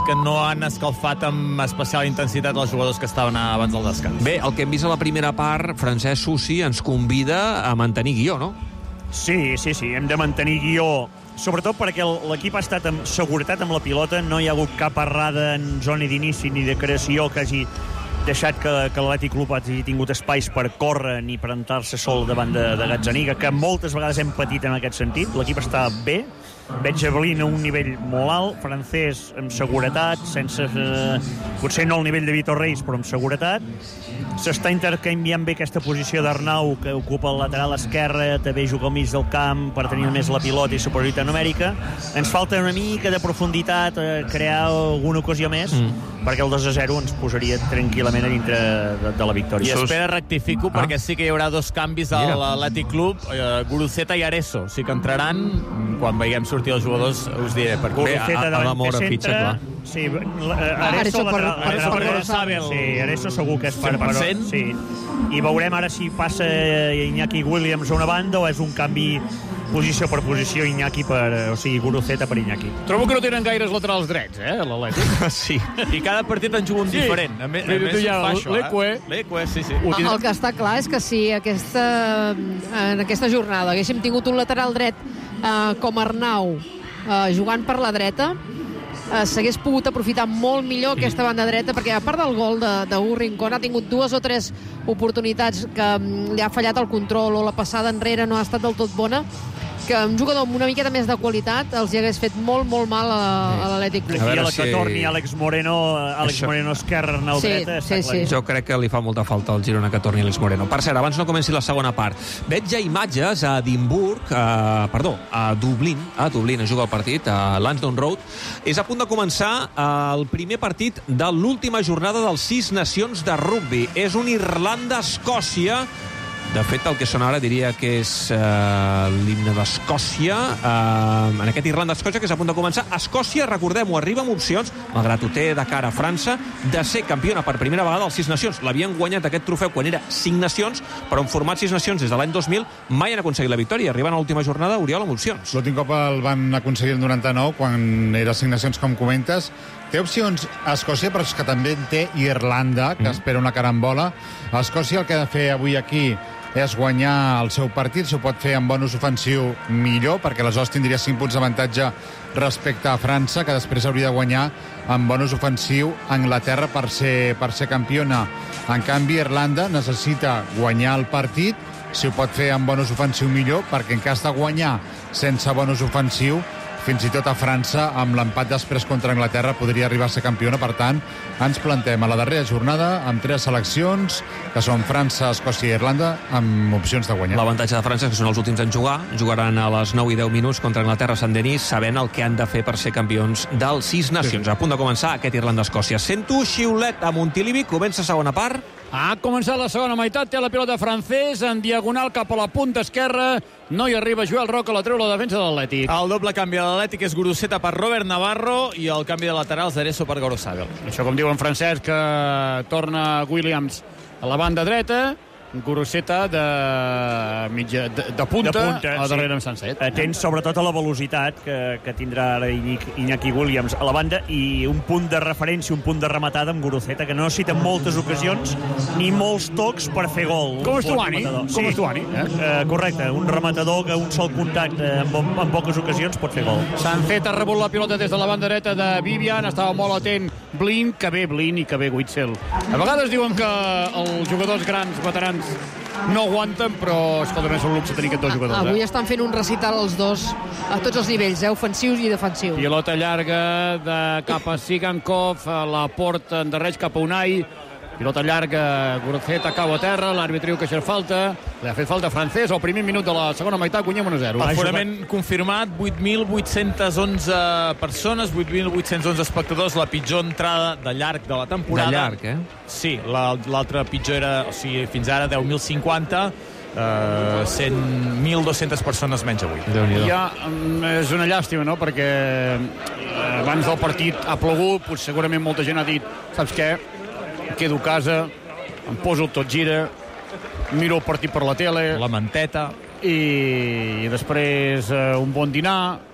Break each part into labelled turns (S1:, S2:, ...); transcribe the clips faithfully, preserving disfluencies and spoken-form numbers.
S1: que no han escalfat amb especial intensitat els jugadors que estaven abans del descans.
S2: Bé, el que hem vist a la primera part, Francesc Susi ens convida a mantenir guió, no?
S3: Sí, sí, sí, hem de mantenir guió, sobretot perquè l'equip ha estat amb seguretat amb la pilota, no hi ha hagut cap errada en zona d'inici ni de creació que hagi deixat que, que l'Atlètic Club hagi tingut espais per córrer ni per entrar-se sol davant de, de Gazzaniga, que moltes vegades hem patit en aquest sentit. L'equip està bé, veig Evelyn a un nivell molt alt, Francés amb seguretat, sense, eh, potser no al nivell de Vitor Reis, però amb seguretat. S'està intercanviant bé aquesta posició d'Arnau, que ocupa el lateral esquerre, també juga al mig del camp per tenir més la pilota i superioritat numèrica. Ens falta una mica de profunditat, eh, crear alguna ocasió més, mm. perquè el dos a zero ens posaria tranquil·lament a dintre de, de la victòria.
S1: I espera, rectifico, ah. perquè sí que hi haurà dos canvis a l'Atlètic Club, eh, Guruceta i Areso. Sí que entraran, quan veiem sortir els jugadors, us diré per què.
S2: Bé, a, a l'amor a fitxa, clar.
S3: Sí, Areso per Gorosabel. Sí, Areso segur que és per... per sí. I veurem ara si passa Iñaki Williams a una banda o és un canvi posició per posició, Iñaki per... o sigui, Guruceta per Iñaki.
S4: Trobo que no tenen gaires laterals drets, eh, l'Atlètic.
S2: Sí.
S1: I cada partit en juga un sí. diferent. A més, a més
S4: ja,
S1: fa això,
S4: l'Eque.
S1: Eh? L'Eque, sí, sí.
S5: El, el que està clar és que si aquesta, en aquesta jornada haguéssim tingut un lateral dret eh, com Arnau eh, jugant per la dreta, eh, s'hagués pogut aprofitar molt millor aquesta banda dreta, perquè a part del gol d'Hugo Rincón ha tingut dues o tres oportunitats que li ha fallat el control o la passada enrere no ha estat del tot bona, que un jugador amb una miqueta més de qualitat els hi hagués fet molt, molt mal a, a l'Atlètic Club.
S3: Aquí a la que si... torni Àlex Moreno, Àlex Això... Moreno esquerra, Arnau sí, dreta,
S5: sí, sí.
S2: Jo crec que li fa molta falta al Girona que torni Àlex Moreno. Per cert, abans no comenci la segona part, veig ja imatges a Edimburg, a, perdó, a Dublín, a Dublín, a jugar el partit, a Lansdowne Road. És a punt de començar el primer partit de l'última jornada dels Sis Nacions de rugbi. És un Irlanda-Escòcia. De fet, el que sona ara diria que és eh, l'himne d'Escòcia. Eh, en aquest Irlanda-Escòcia, que és a punt de començar. Escòcia, recordem-ho, arriba amb opcions, malgrat ho té de cara a França, de ser campiona per primera vegada als Sis Nacions. L'havien guanyat aquest trofeu quan era Cinc Nacions, però en format Sis Nacions des de l'any dos mil mai han aconseguit la victòria. Arriben a l'última jornada, Oriol, amb opcions.
S6: L'últim cop el van aconseguir el noranta-nou, quan era Cinc Nacions, com comentes. Té opcions a Escòcia, però és que també té Irlanda, que mm. espera una carambola. A Escòcia el que ha de fer avui aquí és guanyar el seu partit, s'ho pot fer amb bonus ofensiu millor, perquè aleshores tindria cinc punts d'avantatge respecte a França, que després hauria de guanyar amb bonus ofensiu a Anglaterra per ser, per ser campiona. En canvi, Irlanda necessita guanyar el partit, si ho pot fer amb bonus ofensiu millor, perquè en cas de guanyar sense bonus ofensiu, fins i tot a França, amb l'empat després contra Anglaterra, podria arribar a ser campiona. Per tant, ens plantem a la darrera jornada amb tres seleccions, que són França, Escòcia i Irlanda, amb opcions de guanyar.
S2: L'avantatge de França és que són els últims en jugar. Jugaran a les nou i deu minuts contra Anglaterra a Sant-Denis, sabent el que han de fer per ser campions dels Sis Nacions. Sí. A punt de començar aquest Irlanda-Escòcia. Sento xiulet a Montilivi, comença segona part.
S4: Ha començat la segona meitat, té la pilota Francés en diagonal cap a la punta esquerra, no hi arriba Joel Roca, la treu la defensa de l'Atlètic.
S1: El doble canvi de l'Atlètic és Guruceta per Robert Navarro i el canvi de laterals d'Areso per Gorosabel.
S4: Això, com diu en Francesc, que torna Williams a la banda dreta, Guruceta de, mitja, de, de punta, de punta a darrere sí. amb Sanset.
S3: Atents sobretot a la velocitat que, que tindrà ara Iñaki Williams a la banda i un punt de referència, un punt de rematada amb Guruceta, que no necessita moltes ocasions ni molts tocs per fer gol.
S4: Com Estuani.
S3: Sí.
S4: Com Estuani.
S3: Eh? Uh, correcte, un rematador que un sol contacte en, en poques ocasions pot fer gol.
S4: Sanset ha rebut la pilota des de la banda dreta de Vivian, estava molt atent Blin, que bé Blin i que bé Witzel. A vegades diuen que els jugadors grans, veterans, no aguanten, però escolta, és un luxe tenir aquests dos jugadors.
S5: Avui
S4: eh?
S5: estan fent un recital els dos a tots els nivells, eh? Ofensius i defensius.
S4: Pilota llarga de cap a Sigankov, a la porta endarreix cap a Unai. Pilota llarga, Guruceta cau a terra, l'àrbitre diu que això és falta, li ha fet falta Francés, al primer minut de la segona meitat guanyem un a zero.
S1: Aforament confirmat, vuit mil vuit-cents onze persones, vuit mil vuit-cents onze espectadors, la pitjor entrada de llarg de la temporada.
S2: De llarg, eh?
S1: Sí, l'altra pitjor era, o sigui, fins ara deu mil cinquanta, Uh, cent mil dos-centes persones menys avui.
S4: Ja, és una llàstima, no?, perquè abans del partit ha plogut, pues, segurament molta gent ha dit, saps què, quedo a casa, em poso el tot gira, miro el partit per la tele,
S1: la manteta,
S4: i, i després uh, un bon dinar,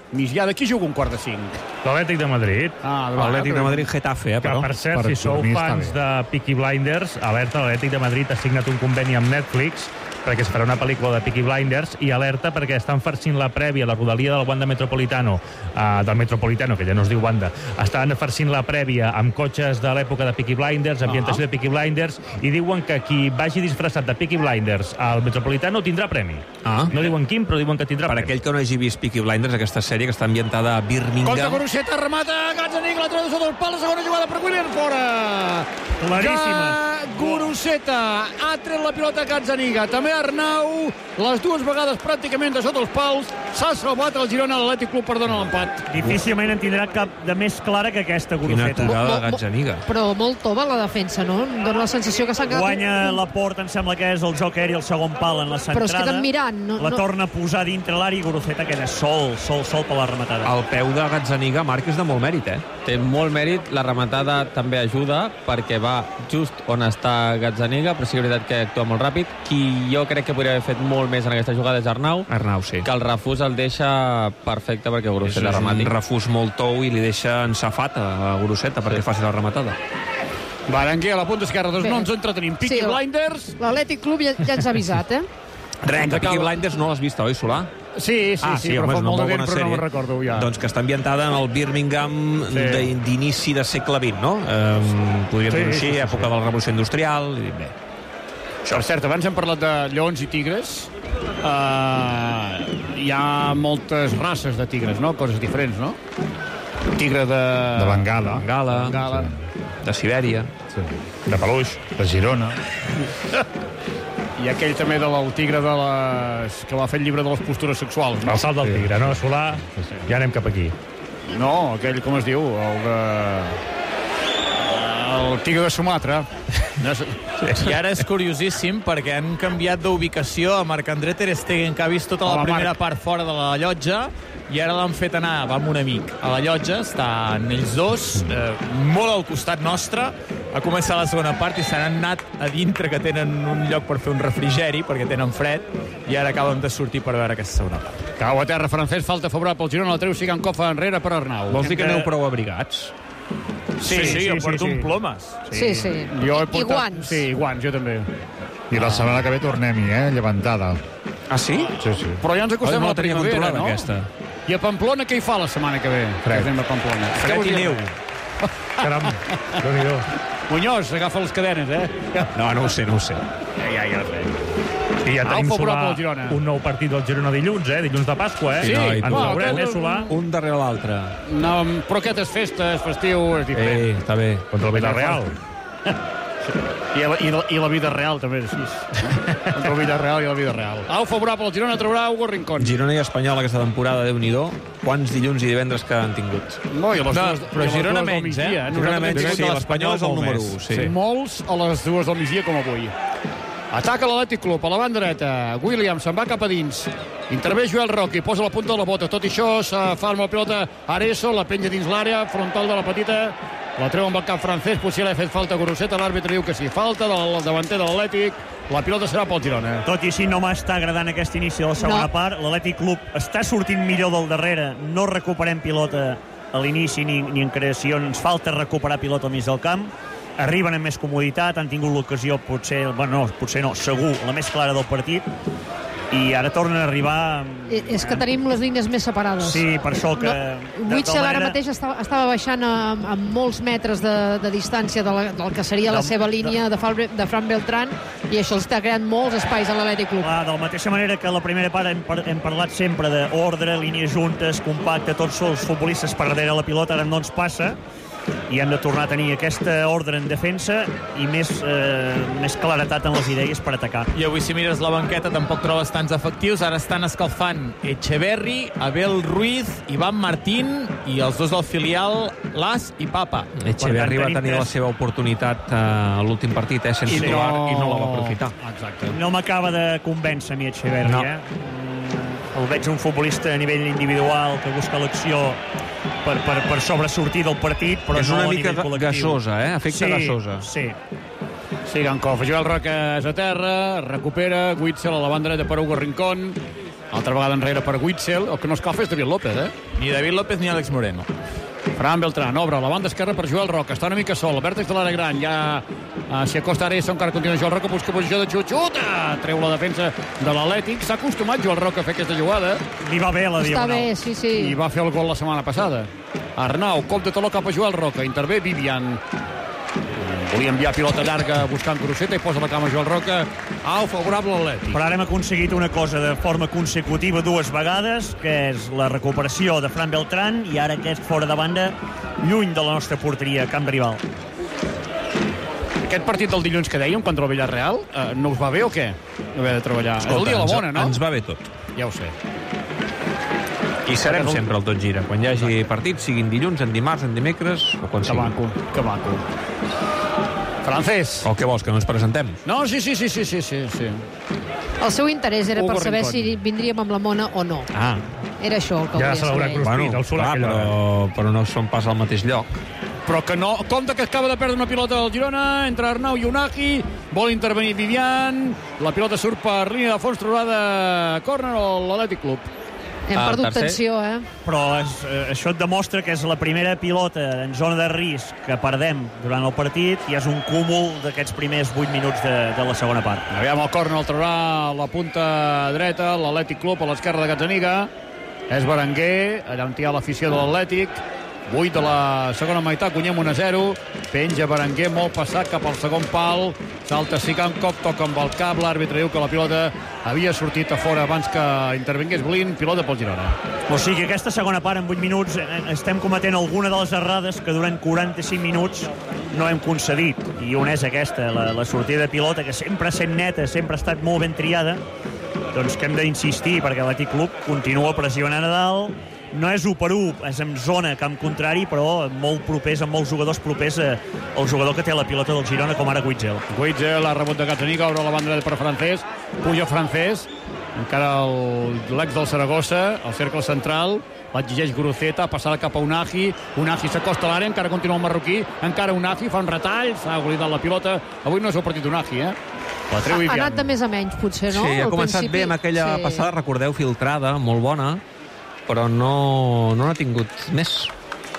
S4: migdiada. Qui juga un quart de cinc?
S7: L'Atlètic de Madrid.
S4: Ah,
S2: L'Atlètic de Madrid Getafe, eh,
S7: Que,
S2: però.
S7: per cert,
S6: Per
S7: si sou
S6: dormir està
S7: fans
S6: bé.
S7: de Peaky Blinders, alerta, l'Atlètic de Madrid ha signat un conveni amb Netflix perquè es farà una pel·lícula de Peaky Blinders, i alerta perquè estan farcint la prèvia, la rodalia del Wanda Metropolitano, uh, del Metropolitano, que ja no es diu Wanda, estan farcint la prèvia amb cotxes de l'època de Peaky Blinders, ambientació
S4: Ah.
S7: de Peaky Blinders, i diuen que qui vagi disfressat de Peaky Blinders al Metropolitano tindrà premi.
S2: Ah.
S7: No diuen quin, però diuen que tindrà
S2: Per
S7: premi.
S2: aquell que no hagi vist Peaky Blinders, aquesta sèrie que està ambientada a
S4: Contra
S2: Birmingham.
S4: Guruceta, remata, Gazzaniga, la traducció del pal, la segona jugada per Williams, fora!
S3: Claríssima.
S4: Guruceta ha tret la pilota a Gazzaniga, també Arnau, les dues vegades pràcticament de sota els pals, s'ha salvat el Girona, l'Atlètic Club perdona l'empat.
S3: Difícilment en tindrà cap de més clara que aquesta
S2: Quina
S3: Guruceta.
S2: aturada de
S5: Mo- mo-
S2: Gazzaniga.
S5: Però molt tova la defensa, no? Em dóna la sensació que s'han quedat...
S3: Guanya la porta, em sembla que és el joc aeri, el segon pal en la centrada.
S5: Però es queden mirant, no-
S3: La
S5: no-
S3: torna a posar dintre l'àrea i Guruceta queda sol, sol, sol per la rematada.
S2: El peu de Gazzaniga, Marc, és de molt mèrit, eh?
S8: Té molt mèrit, la rematada també ajuda perquè va just on està Gazzaniga, però sí que és veritat que actua molt ràpid. Qui jo crec que podria haver fet molt més en aquesta jugada és Arnau,
S2: Arnau, sí.
S8: que el refús el deixa perfecte perquè
S2: És
S8: Guruceta
S2: un
S8: remati.
S2: refús molt tou i li deixa ensafat a Guruceta perquè faci la rematada.
S4: Baranguer a la punta esquerra, doncs
S5: Bé.
S4: no ens entretenim. Peaky
S5: Sí,
S4: Blinders.
S5: L'Atlètic Club ja, ja ens ha avisat, eh?
S2: Res, que
S4: acaba-
S2: Peaky Blinders no l'has vist, oi, Solà?
S4: Sí, sí,
S2: ah,
S4: sí, però
S2: home,
S4: fa
S2: és una
S4: molt de
S2: molt
S4: temps,
S2: bona
S4: però no
S2: sèrie.
S4: me'n recordo ja.
S2: Doncs que està ambientada en el Birmingham
S4: Sí.
S2: de- d'inici de segle vint, no? Um, podríem
S4: Sí,
S2: dir-ho així,
S4: sí, sí, sí.
S2: època de la Revolució Industrial. I bé.
S4: Per cert, abans hem parlat de lleons i tigres. Uh, hi ha moltes races de tigres, no? Coses diferents, no? Tigre de...
S6: De Bengala.
S2: Bengala,
S4: Bengala.
S2: de Sibèria.
S7: De peluix.
S6: De Girona.
S4: I aquell també de el tigre de les... que va fer el llibre de les postures sexuals, no?
S7: El salt del tigre, no, Solà? Ja anem cap aquí.
S4: No, aquell, com es diu? El de... El tigre de Sumatra. No sé.
S1: I ara és curiosíssim perquè han canviat d'ubicació a Marc-André Ter Stegen, que ha vist tota la
S4: Home,
S1: primera
S4: Marc.
S1: part fora de la llotja, i ara l'han fet anar, va amb un amic a la llotja, estan ells dos, eh, molt al costat nostre, ha començat la segona part i s'han anat a dintre, que tenen un lloc per fer un refrigeri, perquè tenen fred, i ara acaben de sortir per veure aquesta segona part.
S4: Cau a terra francès, falta favorable pel Girona, la treu Sigankov enrere per Arnau.
S2: Vols dir que aneu prou abrigats?
S1: Sí, sí, sí, jo porto un plomes.
S5: Sí, sí.
S4: Jo he
S5: I
S4: portat...
S5: guants.
S4: Sí, guants, jo també.
S6: I la setmana que ve tornem-hi, eh? Llevantada.
S2: Ah, sí?
S6: Sí, sí.
S4: Però ja ens acostem
S2: Oi, no
S4: a
S2: la
S4: la
S2: teníem
S4: primavera,
S2: controlada,
S4: no?
S2: aquesta.
S4: I a Pamplona què hi fa la setmana que ve?
S6: Fred.
S4: Que anem a Pamplona. Què
S2: Fred
S4: vols
S2: i
S4: dir?
S2: neu.
S7: Caram, déu-n'hi-do.
S4: Muñoz, agafa les cadenes, eh?
S2: No, no ho sé, no ho sé.
S4: Ja, ja, ja ho sé.
S7: I ja
S4: Au,
S7: tenim,
S4: favorable
S7: Solà,
S4: al Girona.
S7: un nou partit del Girona dilluns, eh? Dilluns de Pasqua, eh?
S4: Sí,
S2: no, i
S7: Ens
S2: tu.
S7: veurem, eh,
S4: tot-
S7: Solà?
S2: Un darrere l'altre.
S4: No, però aquestes festes, festiu, és diferent.
S2: Eh, està bé.
S7: Contra el Villarreal.
S4: I, la, i, la, I la vida real també és així. Entre la vida real i la vida real. Au, favorable al Girona, traurà Hugo Rincón.
S2: Girona i Espanyol aquesta temporada, Déu-n'hi-do. Quants dilluns i divendres que han tingut?
S4: No, i a les
S1: No,
S4: dues,
S1: però
S4: i a les
S1: Girona
S4: dues del
S1: menys,
S4: migdia,
S1: eh?
S4: Nosaltres
S2: Girona
S4: hem
S2: menys,
S4: tingut
S2: sí,
S4: de
S2: l'Espanyol és el
S1: molt
S2: número
S1: més.
S2: u. Sí.
S4: Sí. Molts a les dues del migdia com avui. Ataca l'Atlètic Club a la banda dreta. Williams se'n va cap a dins. Intervé Joel Roque, posa la punta de la bota. Tot i això, se fa amb la pilota Areso, la penja dins l'àrea, frontal de la petita. La treu amb el cap francès, potser l'ha fet falta Guruceta, l'àrbitre diu que sí. Falta del davanter de l'Atlètic. La pilota serà pel Girona.
S3: Tot i així no m'està agradant aquest inici de la segona
S5: No.
S3: part. L'Atlètic Club està sortint millor del darrere. No recuperem pilota a l'inici ni, ni en creació. Ens falta recuperar pilota al mig del camp. Arriben amb més comoditat, han tingut l'ocasió, potser, bueno, no, potser no, segur, la més clara del partit. I ara tornen a arribar...
S5: Eh, És que tenim les línies més separades.
S3: Sí, per això que...
S5: No, Witzel ara mateix estava, estava baixant a, a molts metres de, de distància de la, del que seria la
S3: Del-
S5: seva línia de, Fal- de Fran Beltrán, i això els està creant molts espais a l'Atlètic Club.
S3: Clar, de la mateixa manera que a la primera part hem, par hem parlat sempre d'ordre, línies juntes, compacte, tots els futbolistes per darrere la pilota, ara no ens passa, i hem de tornar a tenir aquesta ordre en defensa i més, eh, més claretat en les idees per atacar.
S1: I avui, si mires la banqueta, tampoc trobes tants efectius. Ara estan escalfant Echeverri, Abel Ruiz, Ivan Martín i els dos del filial, Las i Papa.
S2: Echeverri va
S3: tenim
S2: tenir la
S3: tres.
S2: seva oportunitat eh, a l'últim partit, eh, sense
S3: I no-
S2: titular, i no la va aprofitar.
S4: Exacte.
S3: No m'acaba de convèncer a mi Echeverri,
S2: No.
S3: eh? Mm, El veig un futbolista a nivell individual que busca l'acció per, per, per sobresortir del partit, però
S2: És
S3: no
S2: una
S3: a
S2: mica
S3: nivell col·lectiu.
S2: gasosa, eh? Efecte
S3: sí,
S2: gasosa.
S3: Sí,
S4: Sigankov, Joel Roque és a terra, recupera, Witzel a la banda dreta per Hugo Rincón. Altra vegada enrere per Witzel. El que no escalfa és David López, eh?
S1: Ni David López ni Àlex Moreno.
S4: Fran Beltrán obre la banda esquerra per Joel Roca. Està una mica sol, el vèrtex de l'àrea gran. Ja uh, s'hi acosta Aressa, encara continua Joel Roca, busca posició de xut, xuta! Treu la defensa de l'Atlètic. S'ha acostumat Joel Roca a fer aquesta jugada.
S3: Li va bé la
S5: Està
S3: diagonal.
S5: bé, sí, sí.
S4: I va fer el gol la setmana passada. Arnau, cop de taló cap a Joel Roca. Intervé Vivian. Volia enviar pilota llarga buscant Cruzeta i posa la cama Joel Roca. Au, favorable a l'Atlètic.
S3: Però ara hem aconseguit una cosa de forma consecutiva dues vegades, que és la recuperació de Fran Beltrán, i ara aquest fora de banda, lluny de la nostra porteria, camp rival.
S4: Aquest partit del dilluns que dèiem contra el Villarreal, eh, no us va bé o què? No haver de treballar.
S2: Escolta,
S4: és el dia de la
S2: ens-
S4: bona, no?
S2: Ens va bé tot.
S4: Ja ho sé.
S2: I serem sempre al Tot Gira. Quan hi hagi partits, siguin dilluns, en dimarts, en dimecres, o quan
S4: Que
S2: sigui.
S4: maco, que maco. Francès.
S2: O què vols, que no ens presentem?
S4: No, sí, sí, sí, sí, sí, sí. sí.
S5: El seu interès era
S4: Hugo
S5: per saber
S4: Rincón.
S5: si vindríem amb la Mona o no.
S2: Ah,
S5: Era això el que
S7: Ja
S5: volia
S7: s'ha
S5: saber.
S7: celebrat Cruspit, el Solar,
S2: clar,
S7: aquella
S2: però, però no són pas al mateix lloc.
S4: Però que no... Compte que acaba de perdre una pilota del Girona, entre Arnau i Unagi, vol intervenir Vivian, la pilota surt per línia de fons, trobada córner o l'Atlètic Club.
S5: Hem
S8: Ah,
S5: perdut
S8: tercer.
S5: tensió, eh?
S3: Però és, eh, això et demostra que és la primera pilota en zona de risc que perdem durant el partit i és un cúmul d'aquests primers vuit minuts de, de la segona part.
S4: Aviam, el córner el traurà a la punta dreta, l'Atlètic Club a l'esquerra de Gazzaniga. És Berenguer, allà on hi ha l'afició de l'Atlètic. vuit de la segona meitat, guanyem un a zero. Penja Berenguer, molt passat cap al segon pal. Salta Sigankov, toca amb el cap. L'àrbitre diu que la pilota havia sortit a fora abans que intervingués Blin. Pilota pel Girona.
S3: O sigui, aquesta segona part, en vuit minuts, eh, estem cometent alguna de les errades que durant quaranta-cinc minuts no hem concedit. I una és aquesta, la, la sortida de pilota, que sempre ha estat neta, sempre ha estat molt ben triada. Doncs que hem d'insistir, perquè l'Atlètic Club continua pressionant a dalt. No és u per u, és en zona camp contrari, però molt propers, amb molts jugadors propers eh, al jugador que té la pilota del Girona, com ara Witzel.
S4: Witzel, la rebot de Gazzaniga, obre la banda dreta per Francès. Puja Francès. Encara el- l'ex del Saragossa, al cercle central. L'exigeix Guruceta, passada cap a Unagi. Unagi s'acosta a l'àrea, encara continua el marroquí. Encara Unagi, fa un retall, s'ha oblidat la pilota. Avui no és el partit Unagi, eh? La treu
S5: Ha
S4: Vivian.
S5: anat de més a menys, potser, no?
S2: Sí, ha
S5: Al
S2: començat
S5: principi,
S2: bé amb aquella
S5: sí.
S2: passada, recordeu, filtrada, molt bona, però no no n'ha tingut més.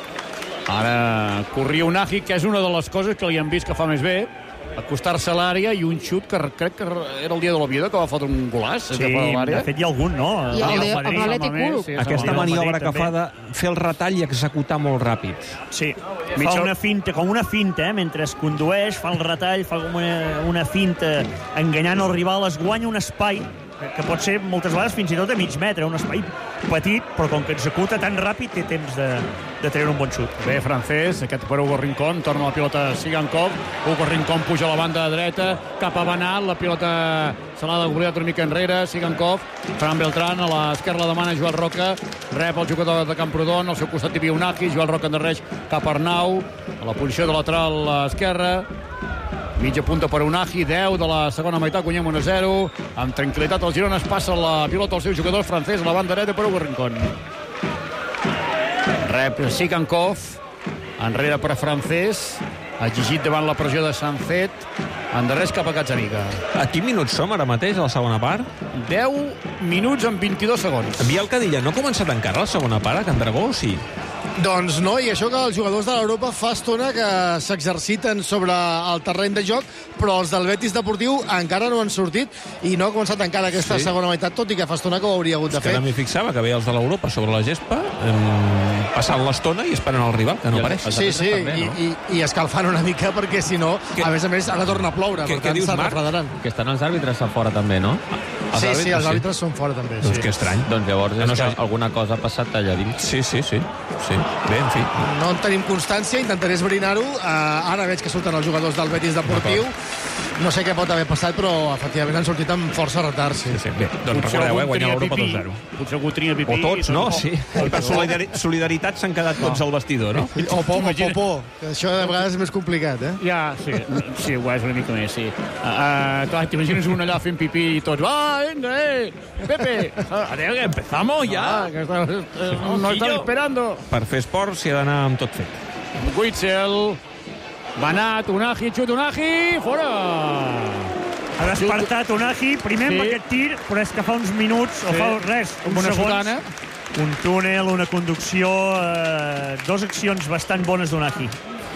S4: Ara corria Unagi, que és una de les coses que li han vist que fa més bé, acostar-se a l'àrea i un xut que crec que era el dia de l'Oviedo, que va fotre un golàs
S3: Sí,
S4: de fora de
S3: de
S4: l'àrea.
S3: fet hi ha algun, no?
S5: I el
S3: Al
S5: de-
S3: Madrid,
S5: amb l'Atlètic
S3: home,
S5: Club.
S4: Sí,
S2: Aquesta
S3: el Madrid
S2: maniobra que
S3: també.
S2: fa de fer el retall i executar molt ràpid.
S3: Sí,
S4: Mitja-
S3: fa una finta, com una finta, eh? Mentre es condueix, fa el retall, fa com una, una finta enganyant el rival, es guanya un espai que, que pot ser moltes vegades fins i tot a mig metre, un espai petit, però com que executa tan ràpid té temps de, de treure un bon xut.
S4: Bé, Francès, aquest per Hugo Rincón, torna la pilota a Sigankov, Hugo Rincón puja a la banda dreta, cap a Benal, la pilota se l'ha d'oblidat una mica enrere, Sigankov, Fran Beltrán, a l'esquerra la demana Joel Roca, rep el jugador de Camprodon, al seu costat hi havia Unagi, Joel Roca endarreix cap a Arnau, a la posició de lateral a esquerra, mitja punta per Unagi, deu de la segona meitat, guanyem un a zero, amb tranquil·litat el Girona es passa la pilota als seus jugadors, Francès a la banda dreta per Hugo Rincón. Rep Sigankov, enrere per Francès, exigit davant la pressió de Sanzet, endarrers cap a Gazzaniga.
S2: A quins minuts som ara mateix, a la segona part?
S4: deu minuts amb vint-i-dos segons.
S2: Biel Cadilla, no ha començat encara la segona part, a Can Dragó, o sí?
S9: Doncs no, i això que els jugadors de l'Europa fa estona que s'exerciten sobre el terreny de joc, però els del Betis Deportiu encara no han sortit i no ha començat encara aquesta
S2: Sí.
S9: segona meitat, tot i que fa estona que ho hauria hagut de
S2: És que
S9: fer.
S2: ara m'hi fixava que veia els de l'Europa sobre la gespa, em, passant l'estona i esperant el rival, que no
S8: I el-
S2: apareix.
S8: el-
S9: Sí, sí,
S8: també, no?
S9: i, i, i escalfant una mica, perquè si no,
S2: Què-
S9: a més a més, ara torna a ploure,
S2: què-
S9: per
S2: què
S9: tant,
S2: dius,
S9: se
S2: Marc?
S9: refredaran.
S8: Que estan els àrbitres a fora també, no?
S2: Els
S9: Sí, sí,
S2: àrbitres,
S9: els
S2: sí.
S9: àrbitres són fora també,
S2: Doncs
S9: sí.
S2: que estrany.
S8: Doncs llavors és
S2: No
S8: que
S2: sé.
S8: alguna cosa ha passat allà dins.
S2: Sí, sí, sí. sí. Bé, en fi.
S9: No en tenim constància, intentaré esbrinar-ho. Uh, ara veig que surten els jugadors del Betis Deportiu. No sé què pot haver passat, però efectivament han sortit amb força retard, sí.
S2: Sí, sí. Bé, doncs recordeu, eh, guanyar l'Europa dos zero.
S4: Potser algú tenia pipí.
S2: O tots, no?
S4: o-
S2: Sí. Per solidari solidaritat s'han quedat tots al vestidor, no?
S9: O por, o popó, que això de vegades és més complicat, eh?
S4: Ja, sí, sí, ho és una mica més, sí. Uh, uh, clar, t'imagines un allà fent pipí i tots, ah, venga, eh, Pepe,
S1: Adéu, que empezamos
S4: ja,
S1: ya.
S4: que està, eh, no estava esperando.
S2: Per fer esport s'hi ha d'anar amb tot fet.
S4: Witzel, Banat, Unagi, xut Unagi, fora!
S3: Ha despertat Unai, primer amb
S4: Sí.
S3: aquest tir, però és que fa uns minuts, o
S4: Sí.
S3: fa res, uns
S4: Una
S3: segons,
S4: sotana.
S3: un túnel, una conducció, eh, dos accions bastant bones d'Unai.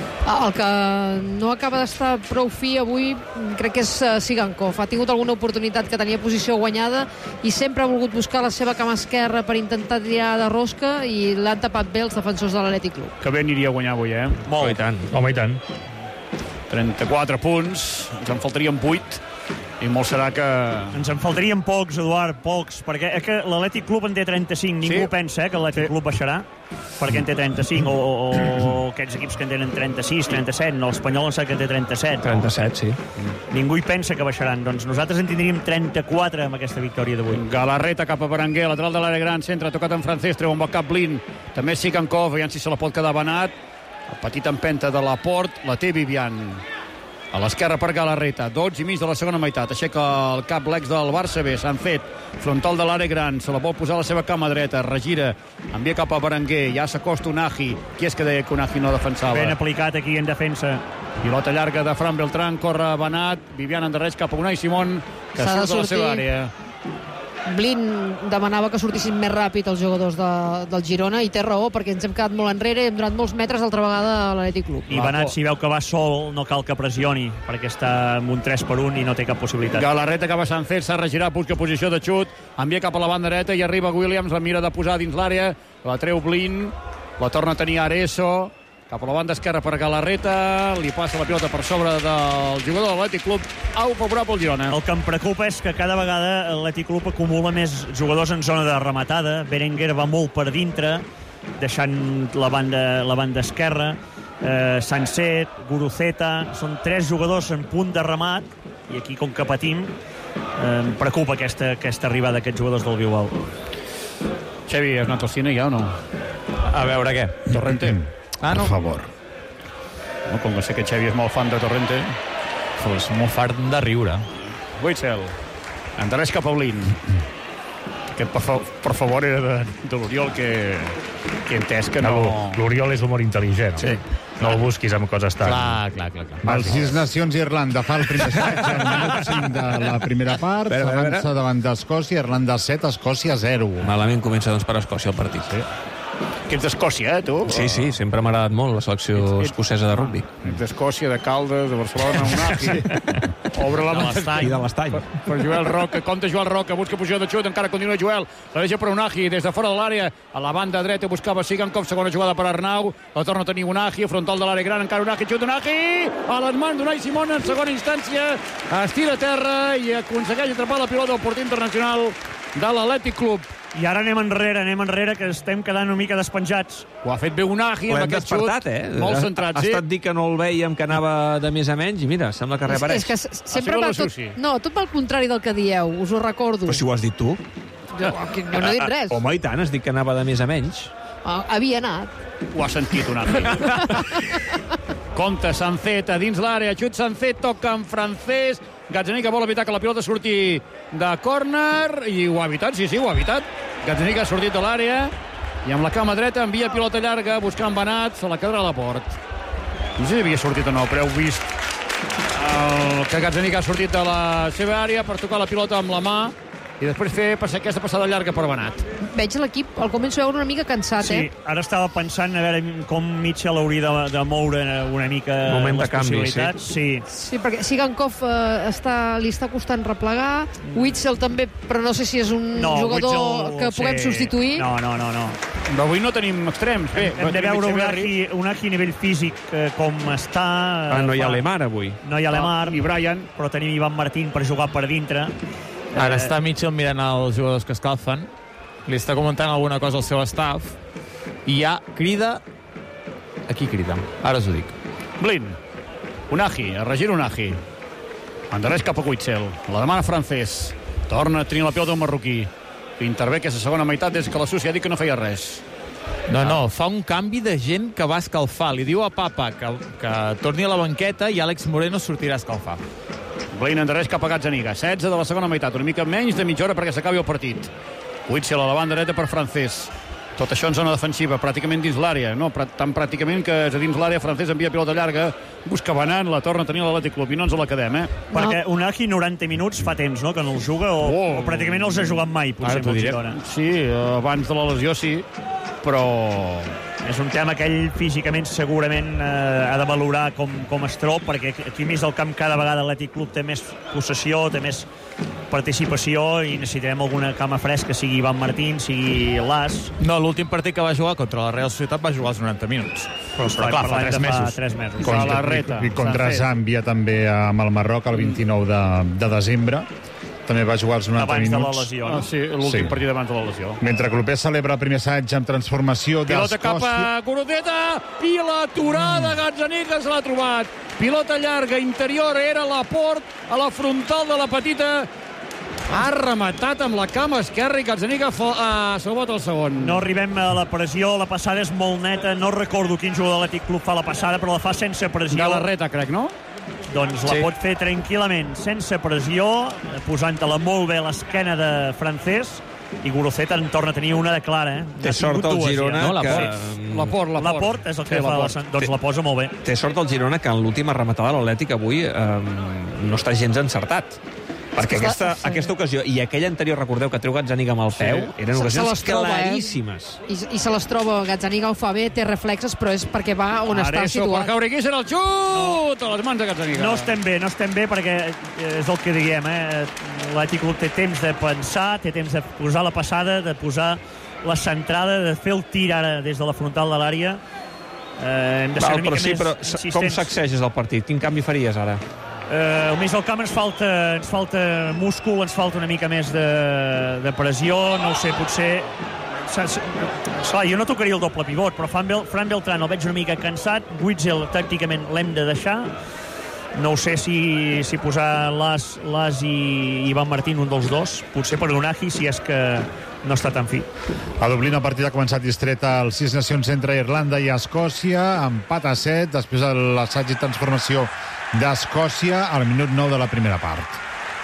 S5: El que no acaba d'estar prou fi avui crec que és uh, Sigankov. Ha tingut alguna oportunitat que tenia posició guanyada i sempre ha volgut buscar la seva cama esquerra per intentar tirar de rosca i l'han tapat bé els defensors de l'Atlètic Club.
S4: Que bé aniria a guanyar avui, eh?
S2: Molt. I tant.
S7: Home, i tant.
S4: trenta-quatre punts, ens en faltarien vuit, i molt serà que...
S3: Ens en faltarien pocs, Eduard, pocs, perquè és que l'Atlètic Club en té trenta-cinc. Ningú
S4: Sí.
S3: pensa eh, que l'Atlètic Club baixarà perquè en té trenta-cinc, o, o, o aquests equips que en tenen trenta-sis, trenta-set. No, l'Espanyol en sap que en té trenta-set.
S2: trenta-set, sí.
S3: Ningú hi pensa que baixaran. Doncs nosaltres en tindríem trenta-quatre amb aquesta victòria d'avui.
S4: Galarreta cap a Berenguer, lateral de l'àrea gran, centre, tocat en francès, treu un bon cap Blin, també Sigankov, aviam si se la pot quedar Benat, el petit empenta de la Port, la té Vivian. A l'esquerra per Galarreta, dotze i mig de la segona meitat, aixeca el cap l'ex del Barça B, s'han fet, frontal de l'àrea gran, se la vol posar a la seva cama dreta, regira, envia cap a Berenguer, ja s'acosta Unai, qui és que deia que Unai no defensava?
S3: Ben aplicat aquí en defensa.
S4: Pilota llarga de Fran Beltrán, corre Benat, Vivian endarreix cap a Unai Simón, que
S5: S'ha de
S4: surt de la seva
S5: sortir.
S4: àrea.
S5: Blin demanava que sortissin més ràpid els jugadors de, del Girona i té raó perquè ens hem quedat molt enrere i hem donat molts metres altra vegada a l'Atlètic Club.
S3: I Benat, si veu que va sol, no cal que pressioni, perquè està amb un tres per un i no té cap possibilitat.
S4: Galarreta cap a Sánchez, s'ha regirat, busca posició de xut, envia cap a la banda dreta i arriba Williams, la mira de posar dins l'àrea, la treu Blin, la torna a tenir Areso, cap a la banda esquerra per Galarreta, li passa la pilota per sobre del jugador de l'Atlètic Club, au favorable al Girona.
S3: El que em preocupa és que cada vegada l'Atlètic Club acumula més jugadors en zona de rematada. Berenguer va molt per dintre, deixant la banda, la banda esquerra. Eh, Sanset, Guruceta, són tres jugadors en punt de remat, i aquí, com que patim, eh, em preocupa aquesta, aquesta arribada d'aquests jugadors del Bilbao.
S4: Xavi, has anat al cine ja o no?
S2: A veure què?
S4: Torrente.
S2: Ah, no.
S6: Per favor.
S4: No, com que sé que Xavi és molt fan de Torrente.
S1: Fos molt fart de riure.
S4: Witzel. Endarreix cap a Blin. Aquest, per, fa, per favor, era de, de l'Oriol, que, que he entès que no...
S7: L'Oriol és humor intel·ligent.
S4: Sí.
S7: No el busquis amb coses tan...
S1: Clar, clar, clar. clar.
S6: Els Sis Nacions i Irlanda fa el primer saig al minut cinc de la primera part,
S2: Veure, veure, veure.
S6: s'avança davant d'Escòcia, Irlanda set, Escòcia zero.
S2: Malament comença, doncs, per Escòcia el partit. Sí,
S4: Que ets d'Escòcia, eh, tu?
S2: sí, sí, sempre m'ha agradat molt la selecció escocesa de rugby.
S4: Ets d'Escòcia, de Caldes, de Barcelona, Unai. Obre la mà
S2: I de l'Estany.
S4: per Joel Roca, compta Joel Roca, busca posició de xut, encara continua Joel, la deixa per Unai, des de fora de l'àrea, a la banda dreta buscava Sigankov, segona jugada per Arnau, la torna a tenir Unai, frontal de l'àrea gran, encara Unai, xut Unai, a les mans d'Unai Simón en segona instància, estira a terra i aconsegueix atrapar la pilota del porter internacional de l'Atlètic Club.
S3: I ara anem enrere, anem enrere, que estem quedant una mica despenjats.
S4: Ho ha fet bé Unai amb
S2: L'hem
S4: aquest xut.
S2: despertat, eh?
S4: Molt
S2: Ha-
S4: centrat,
S2: ha
S4: sí.
S2: estat dir que no el veiem, que anava de més a menys, i mira, sembla que
S5: És,
S2: reapareix.
S5: és que s- sempre
S4: sigut
S5: va
S4: el
S5: tot...
S4: sushi.
S5: No, tot va al contrari del que dieu, us ho recordo.
S2: Però si ho has dit tu.
S5: Jo, que jo no he dit res.
S2: Home, i tant, has dit que anava de més a menys.
S5: Ah, havia anat.
S4: Ho ha sentit Unai. Compte Sancet a dins l'àrea, xut Sancet, toca en francès, Gazzaniga vol evitar que la pilota surti de córner, i ho ha evitat, sí, sí, ho ha evitat. Gazzaniga ha sortit de l'àrea, i amb la cama dreta envia pilota llarga, buscant Benat, se la quedarà a la port. No sé si havia sortit o no, però heu vist el que Gazzaniga ha sortit de la seva àrea per tocar la pilota amb la mà, i després fer passar aquesta passada llarga per Benat.
S5: Veig l'equip, el començo a veure una mica cansat,
S3: Sí,
S5: eh?
S3: ara estava pensant a veure com Mitchell hauria de, de moure una mica
S2: Moment de
S3: les
S2: canvi,
S3: possibilitats. Sí.
S5: Sí, perquè Sigankov eh, està, li està costant replegar, Witzel també, però no sé si és un
S3: No,
S5: jugador
S3: Witzel,
S5: que puguem
S3: sí.
S5: substituir.
S3: No, no, no, no.
S4: Però avui no tenim extrems. Bé,
S3: Hem de veure Unai, Unai a nivell físic eh, com està.
S2: Ah, no hi ha
S3: Fa-
S2: Lemar avui.
S3: No hi ha Lemar,
S4: i Brian.
S3: però tenim Ivan Martín per jugar per dintre.
S1: Ara
S3: Eh,
S1: està Mitchell mirant els jugadors que escalfen, li està comentant alguna cosa al seu staff, i ja crida... Aquí crida, ara us ho dic.
S4: Blin. Unai, a regir Unai. Endarreix cap a Witzel. La demana francès. Torna a tenir la pilota el marroquí. Intervé aquesta segona meitat des que la Susi ha dit que no feia res.
S1: No, no, fa un canvi de gent que va escalfar. Li diu a Papa que, que torni a la banqueta i Àlex Moreno sortirà a escalfar.
S4: Blin endarreix cap a Gazzaniga. setze de la segona meitat. Una mica menys de mitja hora perquè s'acabi el partit. Witzel a la banda dreta per francès. Tot això en zona defensiva, pràcticament dins l'àrea, no? Tan pràcticament que és a dins l'àrea, Francés envia pilota llarga, busca Banant, la torna a tenir l'Atlètic Club i no ens la quedem, eh?
S3: No. Perquè Unagi noranta minuts fa temps, no?, que no els juga, o, oh. o pràcticament els ha jugat mai, potser.
S4: Ara t'ho diré. Sí, abans de la lesió sí, però...
S3: És un tema que ell físicament segurament eh, ha de valorar com, com es trob, perquè aquí més del camp cada vegada l'Atlètic Club té més possessió, té més participació i necessitarem alguna cama fresca, sigui Ivan Martín, sigui Las.
S1: No, l'últim partit que va jugar contra la Real Societat va jugar els noranta minuts. Però, però clar, fa tres mesos.
S3: Fa tres mesos.
S6: Contra,
S3: la reta.
S6: I, i contra Zàmbia també amb el Marroc el vint-i-nou de, de desembre. També va jugar els noranta
S3: abans
S6: minuts.
S3: Abans de la lesió. No?
S4: Ah, sí, l'últim sí. partit abans de la lesió.
S6: Mentre Clopé celebra el primer assaig amb transformació
S4: pilota
S6: d'Escòcia.
S4: Pilota cap a Coroteta i l'aturada, mm. Gazzaniga se l'ha trobat. Pilota llarga, interior, era Laporte a la frontal de la petita. Ha rematat amb la cama esquerra i Gazzaniga ha salvat el segon.
S3: No arribem a la pressió, la passada és molt neta. No recordo quin jugador de l'Atlètic Club fa la passada, però la fa sense pressió.
S4: De la reta, crec, no?
S3: Doncs la sí. pot fer tranquil·lament, sense pressió, posant-la molt bé a l'esquena de Francés, i Guruceta en torna a tenir una de clara, eh?
S2: Té sort el Girona,
S3: ja, no?
S2: que...
S3: La Port, la Port. La Port és el que sí, fa, la... doncs la posa molt bé.
S2: Té sort el Girona que en l'última rematada de l'Atlètic avui eh, no està gens encertat. Perquè aquesta, sí. aquesta ocasió i aquella anterior, recordeu que treu Gazzaniga amb el peu, sí. eren ocasions claríssimes.
S5: Eh? I, I se les troba, Gazzaniga ho fa bé, té reflexes, però és perquè va on Ara està situat.
S4: Per caure aquí serà el xut no. a les mans de Gazzaniga.
S3: No estem bé, no estem bé perquè és el que diguem, eh? L'Atlètic Club té temps de pensar, té temps de posar la passada, de posar la centrada, de fer el tir ara des de la frontal de l'àrea. Eh, hem de ser Val, una mica
S2: sí,
S3: més
S2: però
S3: insistents.
S2: Com sacseges el partit? Quin canvi faries ara?
S3: Uh, al mig del camp ens falta, ens falta múscul, ens falta una mica més de, de pressió, no ho sé, potser... Clar, jo no tocaria el doble pivot, però Fran Beltrán el veig una mica cansat, Witzel tàcticament l'hem de deixar, no ho sé si, si posar Las, Las i Ivan Martín, un dels dos, potser per Unagi, si és que no està tan fi.
S6: A Dublín el partit ha començat distret als Sis Nacions entre Irlanda i Escòcia, empat a set, després de l'assaig i transformació d'Escòcia al minut nou de la primera part.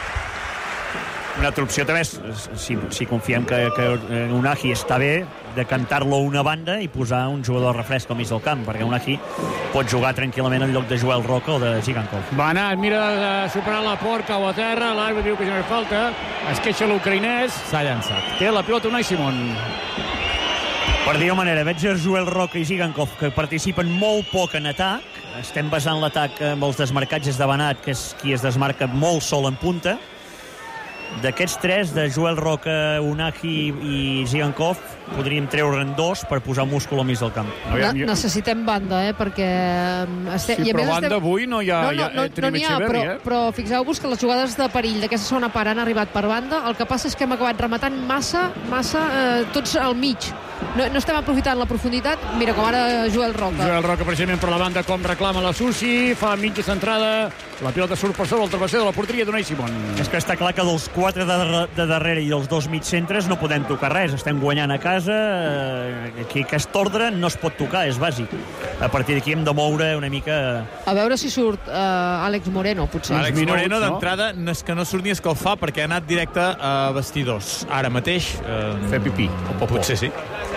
S3: Una altra opció també és, si, si confiem que, que Unagi està bé, de cantar-lo a una banda i posar un jugador refresc al mig del camp, perquè Unagi pot jugar tranquil·lament en lloc de Joel Roca o de Zigankov.
S4: Va anar, mira de superar la Port, cau a terra, l'àrbitre diu que ja no hi falta, es queixa l'ucraïnès,
S1: s'ha llançat.
S4: Té la pilota Unai Simón.
S3: Per dir-ho manera, veig a Joel Roca i Zigankov que participen molt poc en atac. Estem basant l'atac amb els desmarcatges de Banat, que és qui es desmarca molt sol en punta. D'aquests tres, de Joel Roca, Unagi i Zigankov, podríem treure'n dos per posar múscul al mig del camp.
S5: Ne necessitem banda, eh, perquè...
S4: Estem... Sí, però banda estem... avui no hi ha...
S5: No, no, no,
S4: hi ha,
S5: no n'hi ha, però, eh? però fixeu-vos que les jugades de perill d'aquesta segona part han arribat per banda. El que passa és que hem acabat rematant massa, massa, eh, tots al mig. No, no estem aprofitant la profunditat. Mira, com ara Joel Roca.
S4: Joel Roca, precisament per la banda, com reclama la Susi, fa mitja centrada, la pilota surt per sobre el travesser de la porteria d'Unai Simón.
S3: És que està clar que dels quatre de, de darrere i els dos mig centres no podem tocar res. Estem guanyant a casa, eh, aquí aquest ordre no es pot tocar, és bàsic. A partir d'aquí hem de moure una mica...
S5: A veure si surt eh, Àlex Moreno, potser.
S1: Àlex Moreno, d'entrada, no? és que no surt ni escalfar perquè ha anat directe a vestidors. Ara mateix... Eh,
S4: Fer pipí.
S1: O potser sí.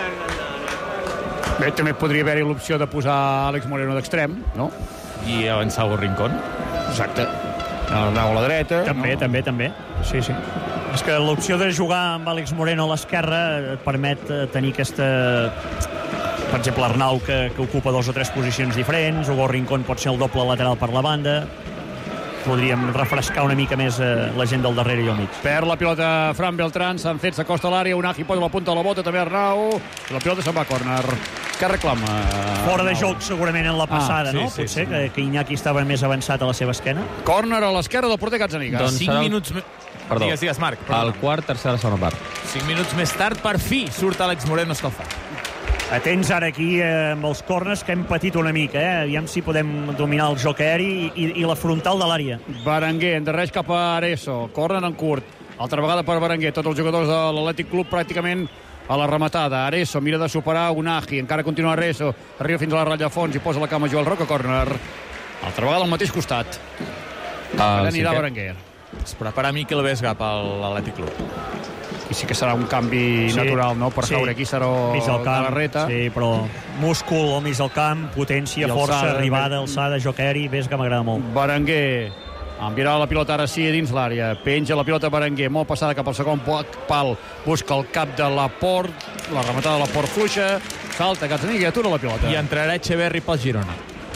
S4: Bé, també podria haver-hi l'opció de posar Àlex Moreno d'extrem, no?
S1: I avançar el Rincón.
S4: Exacte. Anau a la dreta.
S3: També, no? també, també. Sí, sí. És que l'opció de jugar amb Àlex Moreno a l'esquerra et permet tenir aquesta... Per exemple, Arnau, que, que ocupa dos o tres posicions diferents, Hugo Rincón pot ser el doble lateral per la banda... podríem refrescar una mica més eh, la gent del darrere i al mig.
S4: Per la pilota Fran Beltrán, Sancet s'acosta a l'àrea, Unagi posa la punta de la bota, també Arnau, la pilota se'n va a córner. Què reclama?
S3: Fora de joc segurament en la passada, ah, sí, no? Sí, Potser sí. Que, que Iñaki estava més avançat a la seva esquena.
S4: Córner a l'esquerra del porter Gazzaniga.
S1: Doncs cinc minuts... Perdó. Digues, digues, Marc.
S8: Al quart, tercera, segona part.
S1: cinc minuts més tard, per fi, surt Àlex Moreno escalfat.
S3: Atents ara aquí eh, amb els corners que hem patit una mica, eh? Aviam si podem dominar el joc aeri i, i, i la frontal de l'àrea.
S4: Berenguer, endarreix cap a Areso, corner en curt. Altra vegada per Berenguer, tots els jugadors de l'Atlètic Club pràcticament a la rematada. Areso mira de superar Unagi, encara continua Areso, arriba fins a la ratlla de fons i posa la cama Joel Roca, corner. Altra vegada al mateix costat.
S8: Ara
S4: anirà Berenguer.
S1: Es prepara Miquel Vesga per l'Atlètic Club.
S4: i sí que serà un canvi
S3: Sí,
S4: natural, no? Per
S3: sí.
S4: Jaure Quísaro
S3: Mig del camp,
S4: Galarreta.
S3: sí, però múscul al mig del camp, potència,
S4: I
S3: força,
S4: alçada,
S3: arribada,
S4: ben-
S3: alçada, joc aeri, ves que m'agrada molt.
S4: Berenguer enviarà la pilota ara sí dins l'àrea, penja la pilota Berenguer, molt passada cap al segon pal, busca el cap de Laporte, la rematada de Laporte fluixa, salta Gazzaniga i atura la pilota.
S1: I entrarà Echeverri pel Girona.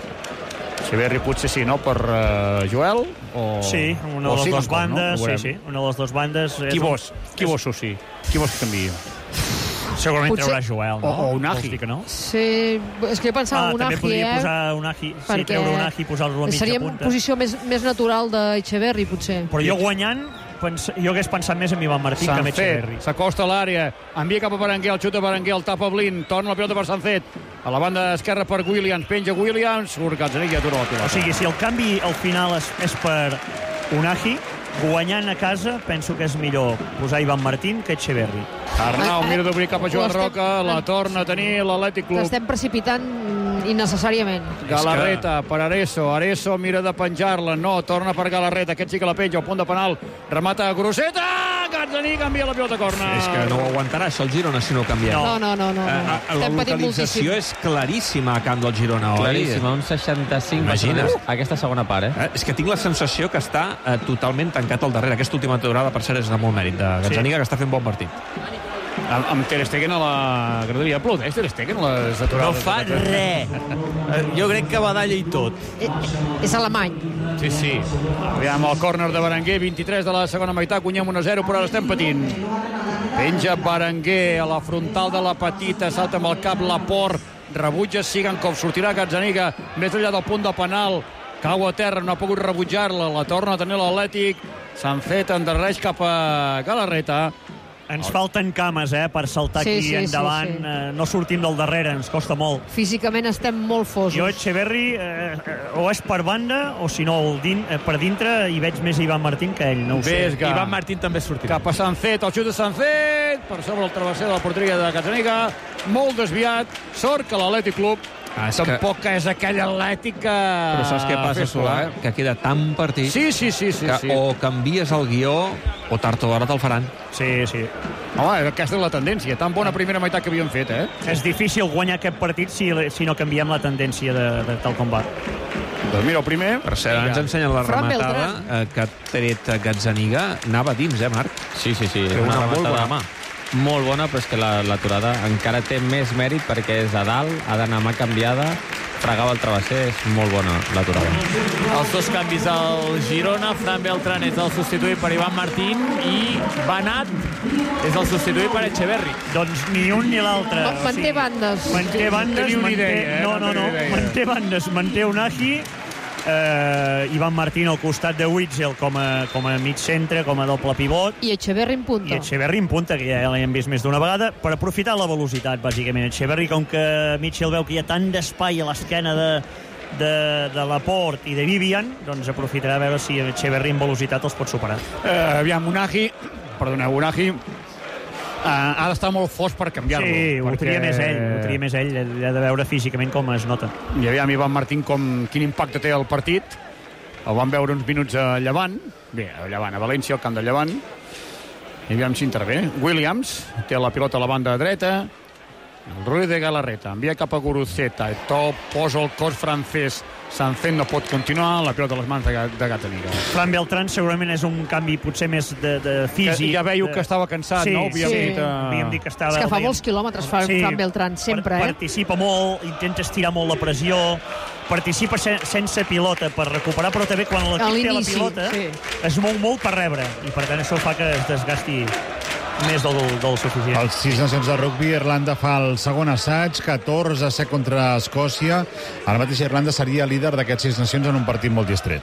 S4: Echeverri potser sí, no? Per uh, Joel? O...
S3: Sí, una
S4: o
S3: de les
S4: sí,
S3: dues
S4: Cancó,
S3: bandes,
S4: no?
S3: sí, sí, una de les dues bandes.
S4: Qui
S3: és un-
S4: vos? Qui vos, sí? Qui vos que canvia?
S3: Segurament
S5: Potser-
S3: traurà Joel, no?
S4: O- o Unagi.
S3: Vols dir que no?
S5: Sí, és que jo pensava
S3: Ah,
S5: en
S3: també
S5: Unagi,
S3: podria
S5: eh?
S3: posar Unagi, sí,
S5: Perquè
S3: treure Unagi i posar-lo a mitja
S5: seria
S3: punta.
S5: posició més, més natural d'Echeverri, potser.
S3: Però jo guanyant, pens... jo hagués pensat més en Ivan Martín que en
S4: Sancet
S3: Echeverri.
S4: s'acosta a l'àrea, envia cap a Berenguer, el xut de Berenguer, el tapa Blin, torna la pilota per Sancet, a la banda esquerra per Williams, penja Williams, surt Gazzaniga i atura la pilota.
S3: O sigui, si el canvi al final és, és per Unagi, guanyant a casa, penso que és millor posar Ivan Martín que Echeverri.
S4: Arnau mira d'obrir cap a Joan
S5: Ho estem-
S4: Roca, la torna a tenir l'Atlètic Club.
S5: L'estem precipitant innecessàriament.
S4: Galarreta per Areso, Areso mira de penjar-la, no, torna per Galarreta, aquest sí que la penja, al punt de penal, remata a Groseta, Gazzaniga envia la pilota a corna.
S2: És que no ho aguantarà, això el Girona, si no ho canviem.
S5: No, no, no, no. no.
S2: Eh, eh, la
S5: Estem patint
S2: localització
S5: moltíssim.
S2: és claríssima a camp del Girona, oi?
S8: Claríssima, un seixanta-cinc.
S2: Imagina't.
S8: Aquesta segona part, eh?
S2: Eh, és que tinc la sensació que està eh, totalment tancat al darrere. Aquesta última temporada, per cert, és de molt mèrit de Gazzaniga, sí, que està fent bon partit.
S4: Amb, amb Ter Stegen a la graderia. Aplaudeix Ter Stegen les
S1: No
S4: aturades.
S1: fa res. Jo crec que badalla i tot.
S5: Eh, És alemany.
S1: Sí, sí.
S4: Aviam, el córner de Berenguer, vint-i-tres de la segona meitat, guanyem un a zero, però ara estem patint. Penja Berenguer a la frontal de la petita, salta amb el cap Laporte, rebutja Sigankov, sortirà Gazzaniga, més enllà del punt de penal, cau a terra, no ha pogut rebutjar-la, la torna a tenir l'Atlètic, Sancet endarreix cap a Galarreta.
S3: Ens falten cames, eh, per saltar
S5: Sí,
S3: aquí
S5: sí, sí,
S3: endavant.
S5: sí.
S3: Eh, no sortim del darrere, ens costa molt.
S5: Físicament estem molt fosos.
S3: Jo, Echeverri, eh, eh, o és per banda, o si no, el din, eh, per dintre, i veig més Ivan Martín que ell, no ho sé.
S4: Vesga.
S1: Ivan Martín també sortirà.
S4: Cap a Sancet, el xut de Sancet, per sobre el travesser de la porteria de Gazzaniga, molt desviat, sort que l'Atlètic Club
S2: Ah, és
S4: tampoc que... és aquell Atlètic que...
S2: Però saps què passa, Solà? Que queda tan partit
S4: Sí, sí, sí, sí,
S2: que
S4: sí.
S2: o canvies el guió o tard o d'hora te'l faran.
S3: Sí, sí.
S4: Home, aquesta és la tendència. Tan bona primera meitat que havíem fet, eh?
S3: És difícil guanyar aquest partit si, si no canviem la tendència de, de tal com va.
S4: Doncs mira, el primer...
S2: Per cert, ara ens ensenyen la
S5: Fran
S2: rematada eh, que ha tret Gazzaniga. Anava dins, eh, Marc?
S8: Sí, sí, sí.
S2: Té una molt
S8: rematada
S2: bona mà.
S8: Molt bona, però és que la- l'aturada encara té més mèrit perquè és a dalt, ha d'anar mà canviada, fregava el travesser, és molt bona l'aturada.
S1: Els dos canvis al Girona. Fran Beltrán és el substituït per Ivan Martín i Banat és el substituït per Echeverri.
S3: Doncs ni un ni l'altre.
S5: Ma- manté bandes.
S3: Manté bandes,
S4: teniu una
S3: manté...
S4: idea, eh?
S3: No, no,
S4: No
S3: no.
S4: teniu idea.
S3: Manté bandes, manté Unagi, eh, Ivan Martín al costat de Witzel com a, com a mig centre, com a doble pivot,
S5: I Echeverri en punta.
S3: i Echeverri en punta, que ja l'hem vist més d'una vegada, per aprofitar la velocitat, bàsicament. Echeverri, com que Mitchell veu que hi ha tant d'espai a l'esquena de, de, de Laporte i de Vivian, doncs aprofitarà a veure si Echeverri en velocitat els pot superar.
S4: Eh, aviam, Unagi... Perdoneu, Unagi... Uh, ha d'estar molt fos per canviar-lo.
S3: Sí, ho
S4: perquè-
S3: tria més ell, ho tria més ell, ell ha de veure físicament com es nota.
S4: I aviam, Ivan Martín, com, quin impacte té el partit. El van veure uns minuts a Llevant. Bé, a Llevant, a València, al camp de Llevant. I aviam si intervé. Williams té la pilota a la banda dreta. El Rui de Galarreta envia cap a Guruceta. Top, posa el cos francès. Sancet no pot continuar. La pilota a les mans de, de Gazzaniga.
S3: Fran Beltrán segurament és un canvi potser més de, de físic.
S4: Ja veieu
S3: de...
S4: que estava cansat,
S3: sí,
S4: no? Havíem
S5: sí.
S4: dit, uh...
S3: Havíem dit que estava...
S5: És que fa
S3: dèiem-
S5: molts quilòmetres, fa
S3: Sí,
S5: Fran Beltrán, sempre,
S3: par-
S5: eh?
S3: Participa molt, intenta estirar molt la pressió, participa sen sense pilota per recuperar, però també quan
S5: A
S3: l'equip té la
S5: l'inici,
S3: pilota
S5: sí.
S3: es mou molt per rebre, i per tant això fa que es desgasti més del, del suficient.
S6: Els sis nacions de rugby, Irlanda fa el segon assaig, catorze a set contra Escòcia. Ara mateix Irlanda seria líder d'aquests sis nacions en un partit molt distret.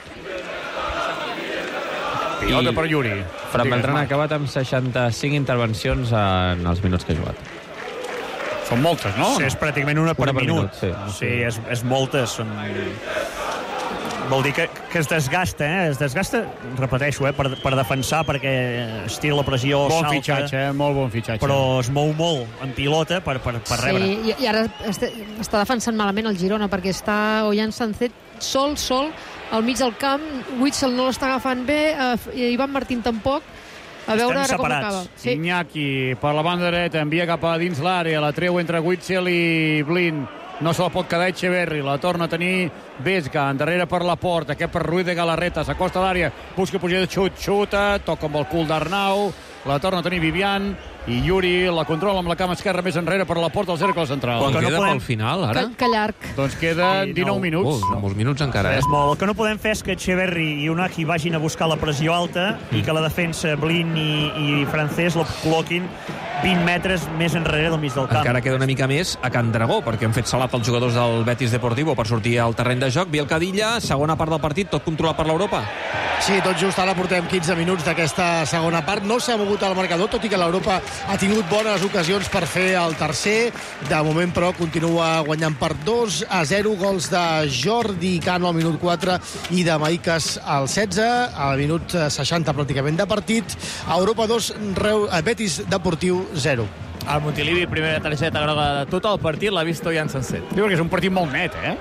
S4: Pilota per Yuri.
S8: Fran
S4: Digues,
S8: Beltrán ha
S4: Marc.
S8: acabat amb seixanta-cinc intervencions en els minuts que ha jugat.
S4: Són moltes, no?
S3: Sí, és pràcticament una per,
S8: Una per
S3: minut.
S8: minut, sí.
S3: sí és, és moltes. Són... Vol dir que, que es desgasta, eh? Es desgasta, repeteixo, eh? per, per defensar, perquè estira la pressió,
S4: Bon
S3: salta,
S4: fitxatge, eh? Molt bon fitxatge.
S3: però es mou molt en pilota per, per, per rebre.
S5: Sí, i, i ara està, està defensant malament el Girona, perquè està Ollán Sancet sol, sol, al mig del camp. Witzel no l'està agafant bé, eh, Ivan Martín tampoc. A veure
S3: Estem
S5: ara com
S3: separats.
S5: acaba. Sí.
S4: Iñaki per la banda dreta, envia cap a dins l'àrea, la treu entre Witzel i Blin. No se la pot quedar Echeverri, la torna a tenir Vesga, endarrere per la porta, aquest per Ruiz de Galarreta, s'acosta a l'àrea, busca pujar de xut, xuta, toca amb el cul d'Arnau, la torna a tenir Vivian, i Yuri la controla amb la cama esquerra més enrere per la porta al cercle central.
S2: Quan
S3: que no
S2: queda
S3: podem-
S2: pel final, ara?
S5: Que, que llarg.
S4: Doncs queden
S3: Sí,
S4: dinou
S3: nou.
S4: minuts.
S2: Oh, molts minuts encara, eh?
S3: És molt. El que no podem fer és que Echeverri i Unaki vagin a buscar la pressió alta i que la defensa Blin i, i Francés la col·loquin vint metres més enrere del mig del camp.
S2: Encara queda una mica més a Can Dragó, perquè han fet salat els jugadors del Betis Deportivo per sortir al terreny de joc. Biel Cadilla, segona part del partit, tot controlat per l'Europa.
S9: Sí, tot just ara portem quinze minuts d'aquesta segona part. No s'ha mogut el marcador, tot i que l'Europa ha tingut bones ocasions per fer el tercer. De moment, però, continua guanyant per dos a zero. Gols de Jordi Cano al minut quatre i de Maïcas al setze. Al minut seixanta, pràcticament, de partit. Europa dos, Reu, eh, Betis Deportiu zero.
S1: El Montilivi, primera targeta groga de tot el partit, l'ha vist Toyan Sanset.
S4: Diu que és un partit molt net, eh?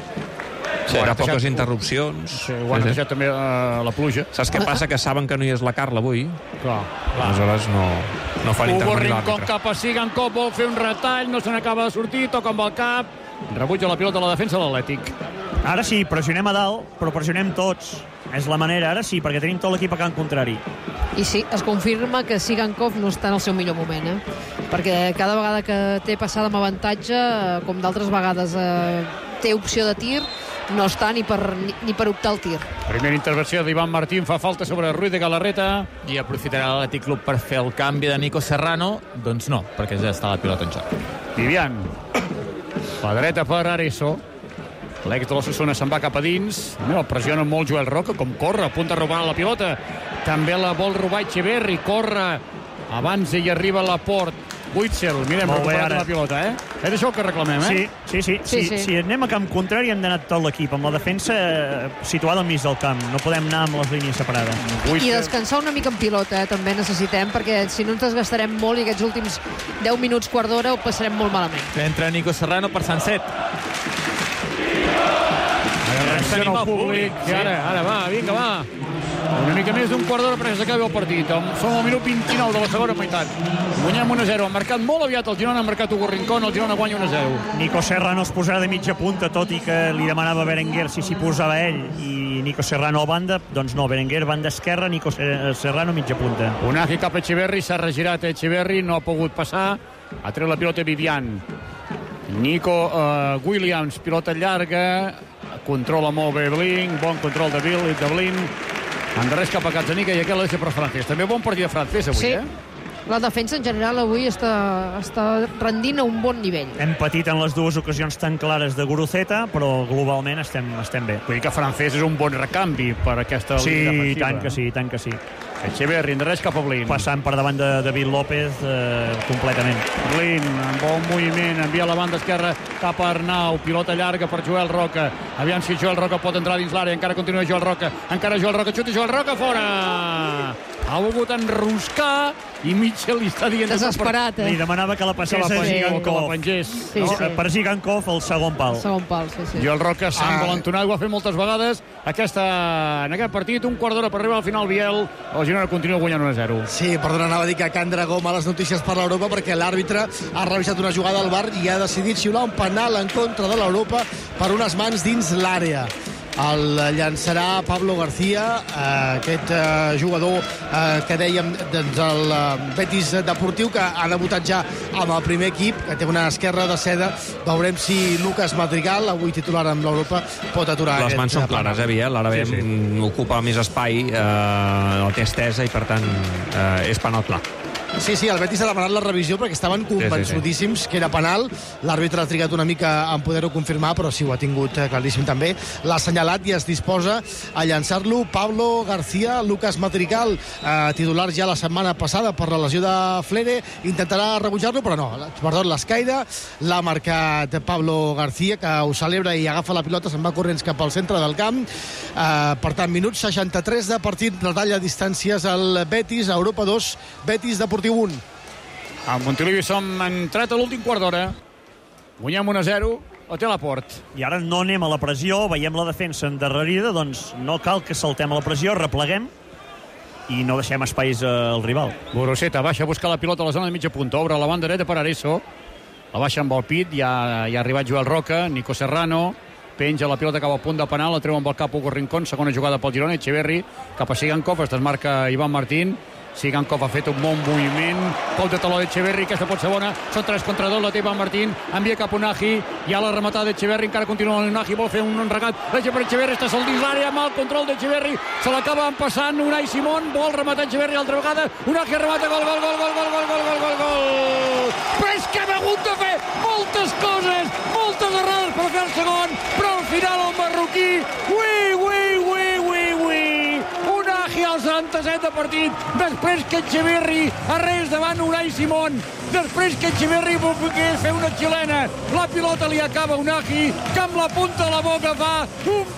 S2: Sí,
S4: Ho han
S2: era
S4: deixat-
S2: poques interrupcions.
S4: Sí, ho han deixat també uh, la pluja.
S2: Saps què passa? Que saben que no hi és la Carla avui.
S4: Clar, clar.
S2: Aleshores no, no fan
S4: Hugo
S2: intervenir
S4: Rincón
S2: l'àrbitre.
S4: cap a Sigankov, vol fer un retall, no se n'acaba de sortir, toca amb el cap, rebutja la pilota a la defensa de l'Atlètic.
S3: Ara sí, pressionem a dalt, però pressionem tots. És la manera, ara sí, perquè tenim tot l'equip a camp contrari.
S5: I sí, es confirma que Sigankov no està en el seu millor moment, eh? Perquè cada vegada que té passada amb avantatge, eh, com d'altres vegades eh, té opció de tir, no està ni per, ni, ni per optar al tir.
S4: Primera intervenció d'Ivan Martín, fa falta sobre Ruiz de Galarreta.
S1: I aprofitarà l'Atlètic Club per fer el canvi de Nico Serrano? Doncs no, perquè ja està la pilota en joc.
S4: Vivian. La dreta per Areso. L'ex de l'Ossassuna se'n va cap a dins. No, pressiona molt Joel Roca, com corre, a punt de robar la pilota. També la vol robar Echeverri, corre. Abans hi arriba la Port. Witzel, mirem,
S3: Molt bé,
S4: recuperat
S3: ara.
S4: la pilota, eh? És això que reclamem, eh?
S3: Sí, sí, sí.
S5: Sí,
S3: Si,
S5: sí.
S3: si anem a camp contrari hem d'anar tot l'equip, amb la defensa eh, situada al mig del camp. No podem anar amb les línies separades.
S5: I descansar una mica en pilota, eh, també necessitem, perquè si no ens desgastarem molt i aquests últims deu minuts, quart d'hora, ho passarem molt malament.
S1: Entra Nico Serrano per Sanset.
S4: Tenim el públic. I ara, ara va, vinga, va. Una mica més d'un quart d'hora perquè s'acabi el partit. Som al minut vint-i-nou de la segona meitat. Guanyem un a zero. Ha marcat molt aviat el Girona, ha marcat Hugo Rincón, el Girona guanya un a zero.
S3: Nico Serrano es posarà de mitja punta, tot i que li demanava a Berenguer si s'hi posava ell i Nico Serrano a banda. Doncs no, Berenguer banda esquerra, Nico Serrano mitja punta.
S4: Unagi cap a Echeverri, s'ha regirat Echeverri, no ha pogut passar. Ha tret la pilota Vivian. Nico uh, Williams, pilota llarga, controla molt bé Blin, bon control de Bill, de Blin. Endarrers cap a Gazzaniga i aquell la deixa per Francés. També bon partit de Francés avui,
S5: Sí.
S4: eh?
S5: La defensa en general avui està, està rendint a un bon nivell.
S3: Hem patit en les dues ocasions tan clares de Guruceta, però globalment estem, estem bé.
S4: Vull dir que Francés és un bon recanvi per aquesta
S3: Sí,
S4: línia
S3: i
S4: defensiva.
S3: tant que sí, i tant que sí.
S4: Echeverri, endarrers cap a Blin.
S3: Passant per davant de David López eh, completament.
S4: Blin, amb bon moviment, envia a la banda esquerra cap a Arnau, pilota llarga per Joel Roca. Aviam si Joel Roca pot entrar dins l'àrea, encara continua Joel Roca, encara Joel Roca, xuta Joel Roca, fora! Ha volgut enroscar i Mitchell li està dient...
S5: Desesperat,
S3: Li
S5: eh?
S3: demanava que la
S4: Que
S3: passés
S4: la,
S3: a
S4: pengi, que la
S3: Zigankov.
S4: pengés.
S5: Sí,
S3: No,
S5: sí.
S3: per Zigankov el segon pal.
S5: Segon pal, sí, sí.
S4: Joel Roca s'ha
S9: Ah.
S4: envalentonat, ho ha fet moltes vegades. Aquesta, en aquest partit, un quart d'hora per arribar al final, Biel. El Girona continua guanyant un a zero.
S9: Sí, perdona, anava a dir que a Can Dragó males notícies per l'Europa perquè l'àrbitre ha revisat una jugada al bar i ha decidit xiular un penal en contra de l'Europa per unes mans dins l'àrea. El llançarà Pablo García, eh, aquest eh, jugador eh, que dèiem doncs, el eh, Betis Deportiu, que ha debutat ja amb el primer equip, que té una esquerra de seda. Veurem si Lucas Madrigal, avui titular amb l'Europa, pot aturar
S2: Les
S9: aquest
S2: mans són
S9: penal.
S2: clares, eh, Biel? Ara
S3: Sí,
S2: sí,
S3: sí.
S2: sí. ocupa més espai, eh, el té estesa i, per tant, eh, és penal clar.
S9: Sí, sí, el Betis ha demanat la revisió perquè estaven convençudíssims que era penal. L'àrbitre ha trigat una mica en poder-ho confirmar, però sí, ho ha tingut claríssim també. L'ha assenyalat i es disposa a llançar-lo Pablo García. Lucas Madrigal, eh, titular ja la setmana passada per la lesió de Flere, intentarà rebutjar-lo, però no. Perdó, l'escaire l'ha marcat Pablo García, que ho celebra i agafa la pilota, se'n va corrents cap al centre del camp. Eh, per tant, minut seixanta-tres de partit, retalla distàncies al Betis, Europa dos, Betis Deportiu un.
S4: A Montilivi som entrat a l'últim quart d'hora. Guanyem un a zero, o té la Port.
S3: I ara no anem a la pressió, veiem la defensa endarrerida, doncs no cal que saltem a la pressió, repleguem i no deixem espais al rival.
S4: Guruceta baixa a buscar la pilota a la zona de mitja punta, obre la banda dreta per Areso, la baixa amb el pit, ja, ja ha arribat Joel Roca, Nico Serrano, penja la pilota cap al punt de penal, la treu amb el cap Hugo Rincón, segona jugada pel Girona, Echeverri cap a Sigankov, es desmarca Ivan Martín, Sigankov ha fet un bon moviment, cop de taló d'Echeverri, aquesta pot ser bona, són tres contra dos, la té Ivan Martín, envia cap a Unai, hi ha la rematada d'Echeverri, encara continua Unai, vol fer un regat, deixa per Echeverri, està sol dins l'àrea, mal control d'Echeverri, se l'acaba empassant Unai Simón, vol rematar Echeverri altra vegada, Unai remata, gol, gol, gol, gol, gol, gol, gol, gol, gol, gol, però és que hem hagut de fer moltes coses, moltes errades per fer el segon, però al final el marroquí, ui, ui, ui, ui, ui, Unai al setanta-set de partit, després que Echeverri arrés davant Unai Simón, després que Echeverri volgués fer una xilena, la pilota li acaba Unai, que amb la punta de la boca fa un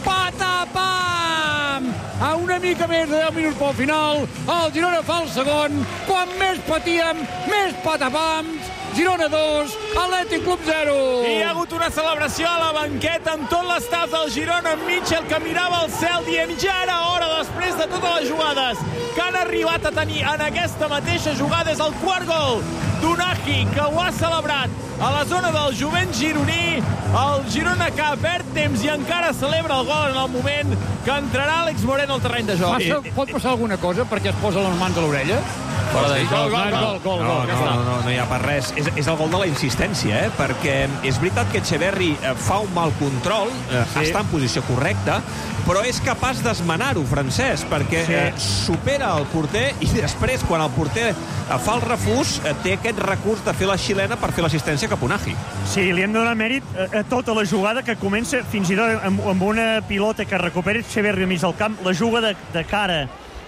S4: patapam! A una mica més de deu minuts pel final, el Girona fa el segon, quan més patíem, més patapams, Girona dos, Atlètic Club zero.
S1: I hi ha hagut una celebració a la banqueta amb tot l'estaf del Girona, amb Mitchell que mirava al cel dient ja era hora, després de totes les jugades que han arribat a tenir en aquesta mateixa jugada. És el quart gol d'Unai, que ho ha celebrat a la zona del jovent gironí. El Girona que perd temps i encara celebra el gol en el moment que entrarà Àlex Moreno al terreny de joc.
S4: Passa, pot passar alguna cosa perquè es posa les mans a l'orella?
S2: Gol,
S4: gol, gol, gol, gol,
S2: no, no, no, no, no hi ha per res. És, és el gol de la insistència, eh? Perquè és veritat que Echeverri fa un mal control, eh, sí. està en posició correcta, però és capaç d'esmenar-ho, Francesc, perquè sí. eh, supera el porter i després, quan el porter eh, fa el refús, eh, té aquest recurs de fer la xilena per fer l'assistència cap a Unai.
S3: Sí, li hem de donar mèrit a, a tota la jugada, que comença fins i tot amb, amb una pilota que recupera Echeverri al mig del camp, la juga de, de cara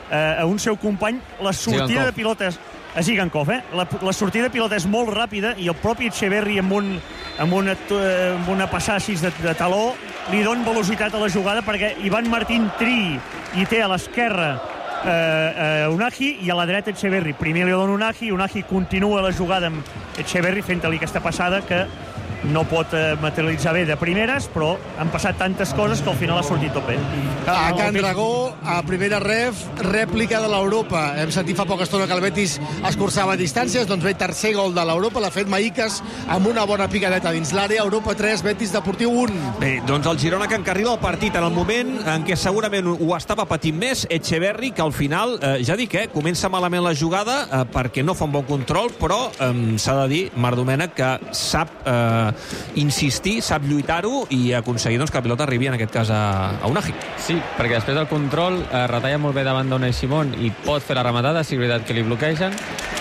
S3: a un seu company, la sortida Zigankov. de pilota és, a Zigankov, eh? La, la sortida de pilota és molt ràpida i el propi Echeverri amb, un, amb, una, amb una passada així de, de taló li dona velocitat a la jugada, perquè Ivan Martín tri i té a l'esquerra eh, eh, Unai i a la dreta Echeverri. Primer li dona Unai, Unai continua la jugada amb Echeverri fent-li aquesta passada que no pot eh, materialitzar bé de primeres, però han passat tantes coses que al final ha sortit tot bé.
S9: A Can Dragó, a primera ref, rèplica de l'Europa. Hem sentit fa poca estona que el Betis escurçava distàncies, doncs ve tercer gol de l'Europa, l'ha fet Maïcas amb una bona picadeta dins l'àrea. Europa tres, Betis Deportiu un.
S2: Bé, doncs el Girona que encarrila el partit en el moment en què segurament ho estava patint més, Echeverri, que al final, eh, ja dic, eh, comença malament la jugada eh, perquè no fa un bon control, però eh, s'ha de dir, Marc Domènech, que sap eh, insistir, sap lluitar-ho i aconseguir doncs, que la pilota arribi en aquest cas a, a Unai.
S8: Sí, perquè després del control eh, retalla molt bé davant d'Unai Simón i pot fer la rematada, si és veritat que li bloquegen,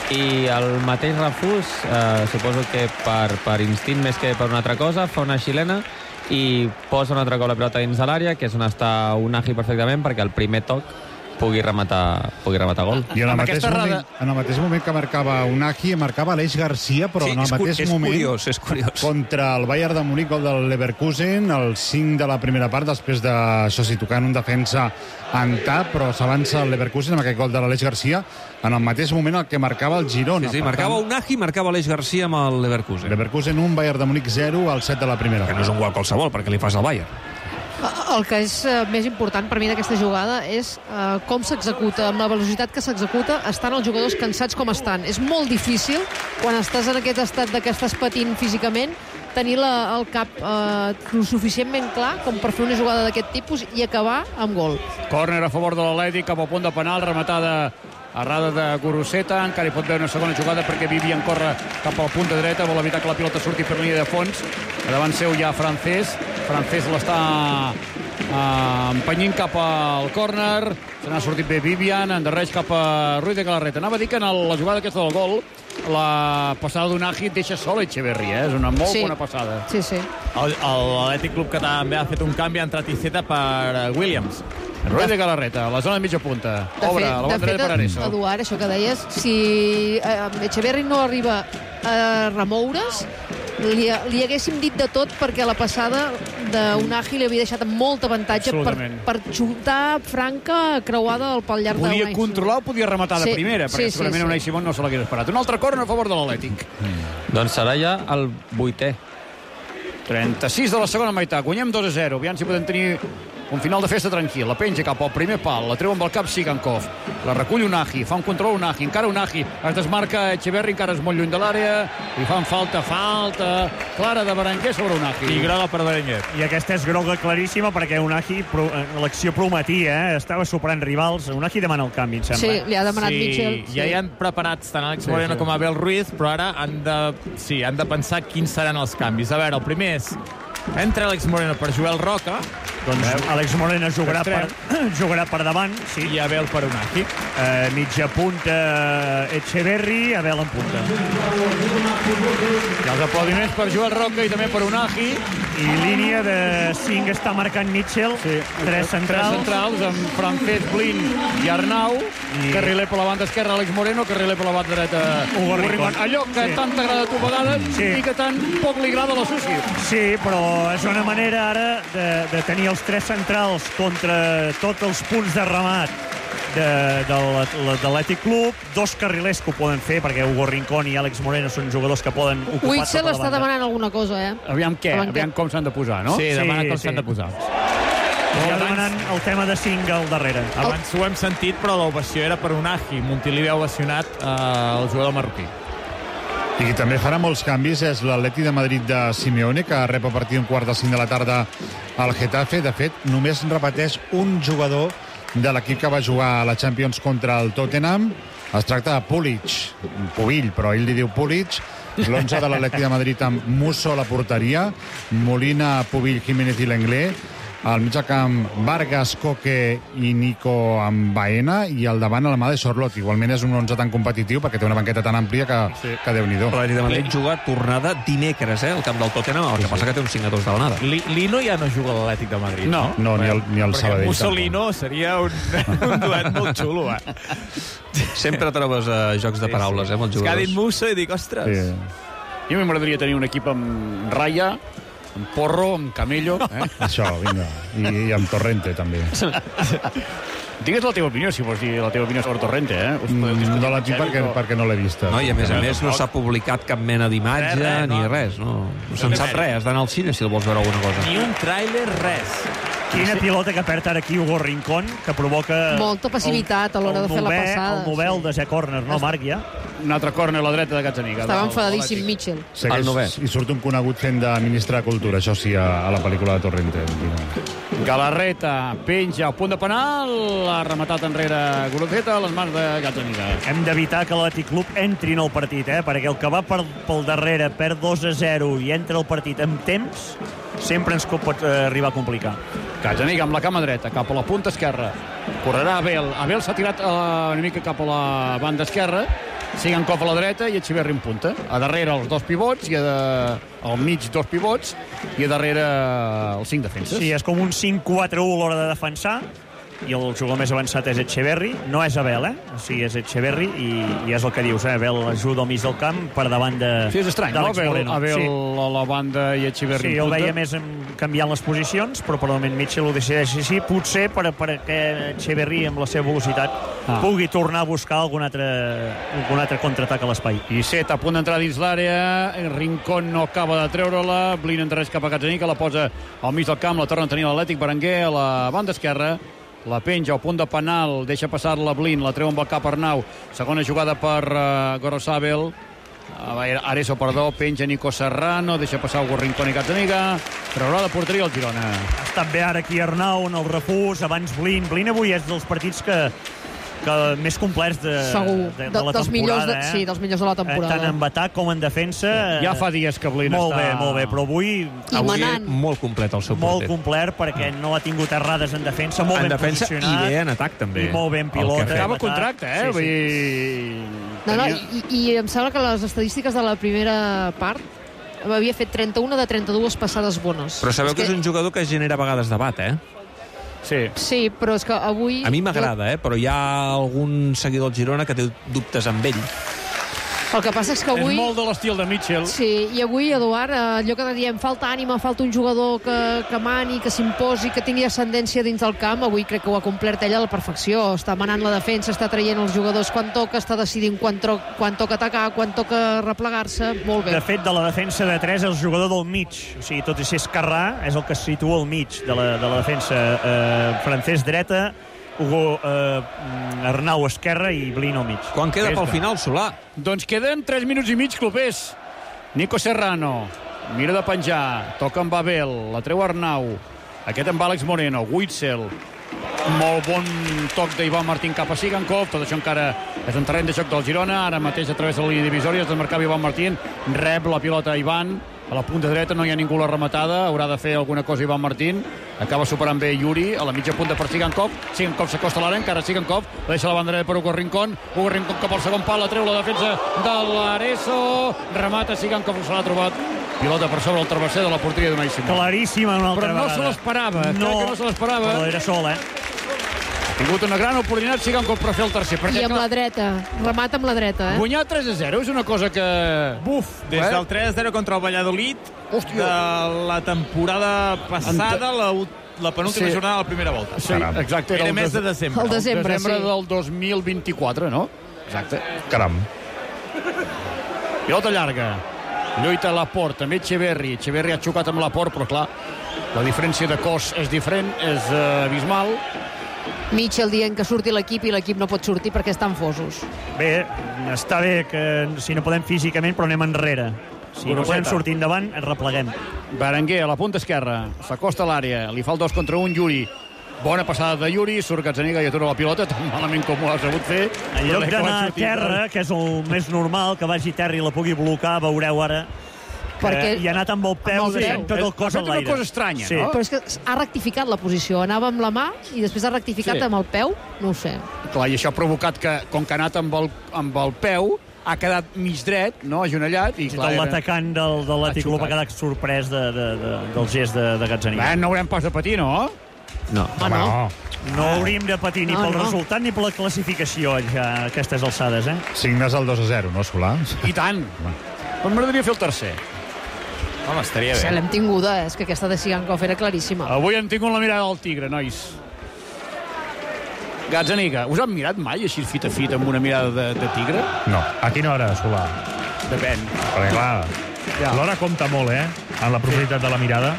S8: i el mateix refús, eh, suposo que per, per instint més que per una altra cosa, fa una xilena i posa un altre cop la pilota dins de l'àrea, que és on està Unai perfectament, perquè el primer toc pugui rematar, pugui rematar gol.
S6: I en el, mateix moment, en el mateix moment que marcava Unai, marcava Aleix Garcia, però
S2: sí,
S6: en el mateix
S2: és
S6: moment
S2: curiós, és curiós.
S6: Contra el Bayern de Munic, gol del Leverkusen, el cinc de la primera part, després de, això sí, tocant un defensa en tap, però s'avança el Leverkusen amb aquest gol de l'Aleix Garcia, en el mateix moment el que marcava el Girona.
S2: Sí, sí, marcava tant, Unai, marcava Aleix Garcia amb el Leverkusen.
S6: Leverkusen un, Bayern de Munic zero, al set de la primera
S2: part.
S6: Que
S2: no és un gol qualsevol, perquè li fas al Bayern.
S5: El que és uh, més important per mi d'aquesta jugada és uh, com s'executa, amb la velocitat que s'executa, estan els jugadors cansats com estan. És molt difícil, quan estàs en aquest estat de que estàs patint físicament, tenir la, el cap eh, suficientment clar com per fer una jugada d'aquest tipus i acabar amb gol.
S4: Córner a favor de l'Atlètic, cap al punt de penal, rematada errada de Guruceta, encara hi pot haver una segona jugada perquè Vivian corre cap al punt de dreta, vol evitar que la pilota surti per línia de fons. A davant seu hi ha Francés, Francés l'està uh, empenyint cap al córner, se n'ha sortit bé Vivian, endarreix cap a Ruiz de Galarreta. Anava a dir que en el, la jugada aquesta del gol, la passada d'Unai deixa sol Echeverri, eh? És una molt
S5: sí.
S4: bona passada.
S5: Sí, sí.
S1: L'Atlètic Club que també ha fet un canvi, ha entrat Iceta per Williams.
S4: Ruiz de Galarreta, a la zona de mitja punta.
S5: De
S4: Obre,
S5: fet,
S4: la banda dreta per Areso.
S5: Eduard, això que deies, si eh, Echeverri no arriba a remoure's, li, li haguéssim dit de tot, perquè la passada d'Unai li havia deixat amb molt avantatge per, per xutar franca creuada al pal llarg d'Unai.
S4: Podia controlar o podia rematar sí. de primera, perquè
S5: sí,
S4: segurament
S5: sí, sí.
S4: Unai Simón no se l'hagués esperat. Un altre córner a favor de l'Atlètic.
S8: Mm. Doncs serà ja el vuitè.
S4: trenta-sis de la segona meitat. Guanyem dos a zero. Aviam si podem tenir un final de festa tranquil, la penja cap al primer pal, la treu amb el cap Sigankov, la recull Unagi, fa un control Unagi, encara Unagi, es desmarca Echeverri, encara és molt lluny de l'àrea, i fan falta, falta clara de Berenguer sobre Unagi.
S1: I groga per Berenguer.
S3: I aquesta és groga claríssima perquè Unagi, l'acció prometia, eh? Estava superant rivals. Unagi demana el canvi, em sembla.
S5: Sí, li ha demanat
S1: sí,
S5: Mitchell.
S1: Sí, ja hi han preparats tant Àlex Moreno sí, sí. com Abel Ruiz, però ara han de, sí, han de pensar quins seran els canvis. A veure, el primer és entra Àlex Moreno per Joel Roca.
S3: Doncs Àlex Moreno jugarà per, jugarà per davant, sí.
S1: I Abel per Unagi.
S3: Uh, mitja punta Echeverri, Abel en punta.
S4: I els aplaudiments per Joel Roca i també per Unagi.
S3: I línia de cinc està marcant Mitchell.
S4: Sí.
S3: Tres centrals.
S4: Tres centrals amb Francesc, Blin i Arnau. I... Carriler per la banda esquerra, Àlex Moreno. Carriler per la banda dreta,
S3: Hugo Rincón.
S4: Allò que sí. tant t'agrada a tu a vegades sí. i que tant poc li agrada a la Susi.
S3: Sí, però és una manera ara de, de tenir els tres centrals contra tots els punts de remat de, de, de l'Atlètic Club, dos carrilers que ho poden fer, perquè Hugo Rincón i Àlex Moreno són jugadors que poden ocupar
S5: Huitzel
S3: tota la
S5: està
S3: banda.
S5: demanant alguna cosa, eh?
S4: Aviam què? Aviam com s'han de posar, no?
S1: Sí, demana com
S3: sí.
S1: s'han de posar.
S3: Ja demanant el tema de cinc al darrere.
S1: Abans ho hem sentit, però l'ovació era per Unagi. Montilí ha ovacionat eh, el jugador marroquí.
S6: I qui també farà molts canvis és l'Atleti de Madrid de Simeone, que rep a partir d'un quart de cinc de la tarda al Getafe. De fet, només repeteix un jugador de l'equip que va jugar a la Champions contra el Tottenham. Es tracta de Pulic, Pubill, però ell li diu Pulic. L'onze de l'Atleti de Madrid amb Musso a la porteria, Molina, Pubill, Jiménez i Lenglet. Al mig del camp, Vargas, Coque i Nico amb Baena, i al davant el mà de Sorlot. Igualment és un onze tan competitiu perquè té una banqueta tan àmplia que, sí. que Déu-n'hi-do.
S2: L'Atleti de Madrid juga tornada dimecres, eh, al camp del Tottenham, el que sí, passa sí. que té uns cinc a dos de l'anada.
S1: Lino ja no juga a l'Atlètic de Madrid.
S6: No, no, ni el, ni el Sabadell.
S1: Mussolino seria un, un duet molt xulo, eh?
S2: Sempre trobes uh, jocs de paraules, sí, sí. eh, amb els jugadors.
S1: Que ha dit Musso i dic, ostres...
S6: Sí.
S4: Jo m'agradaria tenir un equip amb Raya, amb Porro, amb Camello. Eh?
S6: Això, vinga. I, i amb Torrente, també.
S4: Digues la teva opinió, si vols dir la teva opinió sobre Torrente, eh?
S6: Mm, no la tinc perquè, però... perquè no l'he vista.
S2: No, i a més a més no s'ha publicat cap mena d'imatge res, res, ni no. res. No, no se'n sap res, has d'anar al cine si el vols veure alguna cosa.
S1: Ni un tràiler, res.
S3: Quina pilota que perd ara aquí Hugo Rincón, que provoca...
S5: Molta passivitat a l'hora de fer la passada.
S3: El novè, el desè córner, no, Marc, ja?
S4: Un altre córner a la dreta de Gazzaniga.
S5: Estava enfadadíssim Mitchell.
S6: Segueix, I surt un conegut fent de ministre de Cultura, això sí, a, a la pel·lícula de Torrente.
S4: Galarreta penja, punt de penal, ha rematat enrere Guruceta a les mans de Gazzaniga.
S3: Hem d'evitar que l'Atlètic Club entri en el partit, eh? Perquè el que va per, pel darrere perd dos a zero i entra al partit amb temps, sempre ens pot eh, arribar a complicar.
S4: Gazzaniga amb la cama dreta, cap a la punta esquerra. Correrà Abel. Abel s'ha tirat eh, una mica cap a la banda esquerra, Sigankov a la dreta i Echeverri en punta. A darrere els dos pivots, i a de... al mig dos pivots, i a darrere els cinc defenses.
S3: Sí, és com un cinc quatre u a l'hora de defensar, i el jugador més avançat és Echeverri. No és Abel, eh? O sigui, és Echeverri, i, i és el que dius, eh? Abel ajuda al mig del camp per davant de...
S4: Sí, és estrany, no? Abel, Abel sí. a la banda i Echeverri
S3: sí, el veia més canviant les posicions, però per el moment Mitchell ho decideix així, potser per, perquè Echeverri, amb la seva velocitat, ah. pugui tornar a buscar algun altre, algun altre contraatac a l'espai.
S4: I Set a punt d'entrar dins l'àrea, Rincón no acaba de treure-la, Blin entrareix cap a Gazzaniga, la posa al mig del camp, la torna a tenir l'Atlètic, Berenguer a la banda esquerra, la penja al punt de penal, deixa passar la Blin, la treu amb el cap Arnau, segona jugada per uh, Gorosabel, uh, Areso, perdó, penja Nico Serrano, deixa passar Hugo Rincón i Gazzaniga, traurà de porteria el Girona.
S3: Ha estat bé ara aquí Arnau en el refús, abans Blin. Blin avui és dels partits que que més complets de,
S5: Segur.
S3: de, de,
S5: de
S3: la
S5: dels
S3: temporada.
S5: Millors de,
S3: eh?
S5: Sí, dels millors de la temporada.
S3: Tant en atac com en defensa.
S4: Ja fa dies que Blin
S3: molt
S4: està...
S3: Molt bé, molt bé, però avui...
S5: I
S2: avui
S5: manant.
S2: Molt complet el seu
S3: molt
S2: porter.
S3: Molt complet, perquè no ha tingut errades en defensa, molt
S2: en
S3: ben
S2: defensa
S3: posicionat.
S2: I bé en atac, també.
S3: I molt ben pilota.
S4: Acaba contracte, eh? Sí, sí.
S5: No, no, i, i em sembla que les estadístiques de la primera part havia fet trenta-una de trenta-dues passades bones.
S2: Però sabeu és que, que és un jugador que genera a vegades debat, eh?
S4: Sí.
S5: Sí, però és que avui...
S2: A mi m'agrada, eh? Però hi ha algun seguidor del Girona que té dubtes amb ell.
S5: El que passa és que avui...
S4: És molt de l'estil de Mitchell.
S5: Sí, i avui, Eduard, allò que diem, falta ànima, falta un jugador que, que mani, que s'imposi, que tingui ascendència dins del camp. Avui crec que ho ha complert ella a la perfecció. Està manant la defensa, està traient els jugadors quan toca, està decidint quan, tro quan toca atacar, quan toca replegar-se. Molt bé.
S3: De fet, de la defensa de tres, el jugador del mig. O sigui, tot i ser esquerrà, és el que es situa al mig de la, de la defensa. Eh, Francesc dreta, Hugo eh, Arnau esquerra i Blin al mig.
S2: Quan queda pel final, Solà?
S4: Doncs queden tres minuts i mig, clubers. Nico Serrano mira de penjar, toca amb Babel, la treu Arnau, aquest amb Àlex Moreno, Witzel, molt bon toc d'Ivan Martín cap a Sigankov, tot això encara és un terreny de joc del Girona, ara mateix a través de la línia divisòria es desmarcava Ivan Martín, rep la pilota Ivan, a la punta dreta no hi ha ningú a la rematada, haurà de fer alguna cosa Ivan Martín, acaba superant bé Yuri, a la mitja punta per Sigankov, Sigankov s'acosta a l'àrea, encara Sigankov, deixa la bandera per Hugo Rincón, Hugo Rincón cap al segon pal, la treu la defensa de l'Areso, remata Sigankov, se l'ha trobat, pilota per sobre el travesser de la porteria d'Unai Simón.
S3: Claríssima una altra
S4: Però no
S3: vegada.
S4: se l'esperava,
S3: no,
S4: crec que no se l'esperava.
S3: Però era sol, eh?
S4: Ha tingut una gran oportunitat Sigankov per fer el tercer.
S5: I amb la dreta, remata amb la dreta, eh?
S4: Guanyar tres a zero és una cosa que...
S1: Buf, des del tres a zero contra el Valladolid,
S4: Hòstia.
S1: de la temporada passada, la, la penúltima
S4: Sí.
S1: jornada de la primera volta.
S4: Sí, exacte.
S1: Era
S4: el
S1: mes de
S4: des-
S1: desembre.
S5: El desembre,
S4: desembre
S5: sí.
S4: del dos mil vint-i-quatre, no? Exacte.
S7: Caram.
S4: Pilota llarga. Lluita Laporte, també Echeverri. Echeverri ha xocat amb Laporte, però clar, la diferència de cos és diferent, és uh, abismal.
S5: Mitchell dient que surti l'equip i l'equip no pot sortir perquè estan fosos.
S3: Bé, està bé que si no podem físicament, però anem enrere. Si no
S4: Goroseta.
S3: podem sortir endavant, ens repleguem.
S4: Berenguer a la punta esquerra, s'acosta a l'àrea, li fa el dos contra un Yuri. Bona passada de Yuri, surt Gazzaniga i atura la pilota, tan malament com ho ha sabut fer.
S3: En lloc
S4: Però
S3: d'anar
S4: quan
S3: a
S4: surti-
S3: terra, que és el més normal, que vagi a terra i la pugui blocar, veureu ara que
S5: Perquè-
S3: hi ha anat amb el peu,
S5: Amb el
S3: deixant
S5: peu.
S3: tot el cos
S4: Ha
S3: en
S4: fet una
S3: l'aire.
S4: cosa estranya,
S3: Sí.
S4: no?
S5: Però és que ha rectificat la posició. Anava amb la mà i després ha rectificat
S4: Sí.
S5: amb el peu. No ho sé.
S4: Clar, i això ha provocat que, com que ha anat amb el, amb el peu, ha quedat mig dret, no?, agenollat. I,
S3: I
S4: clar,
S3: tot
S4: era-
S3: l'atacant del, de l'Atlètic Club ha
S4: xucat.
S3: quedat sorprès de, de, de, del gest de, de Gazzaniga.
S4: Bé, no haurem pas de patir, no?
S2: No.
S5: Ah, no?
S7: no.
S3: No hauríem de patir ni
S5: No,
S3: pel
S5: no.
S3: resultat ni per la classificació ja a aquestes alçades, eh?
S6: Signes el dos a zero, no, Solà?
S4: I tant. Però m'agradaria fer el tercer.
S1: Home, estaria
S5: Se
S1: bé.
S5: l'hem tinguda, eh? És que aquesta de Sigankov era claríssima.
S4: Avui hem tingut la mirada del tigre, nois. Gazzaniga, us han mirat mai així fit a fit amb una mirada de, de tigre?
S7: No. A quina hora, Solà?
S4: Depèn.
S7: Perquè, clar,
S4: Ja.
S7: l'hora compta molt, eh? En la profunditat de la mirada.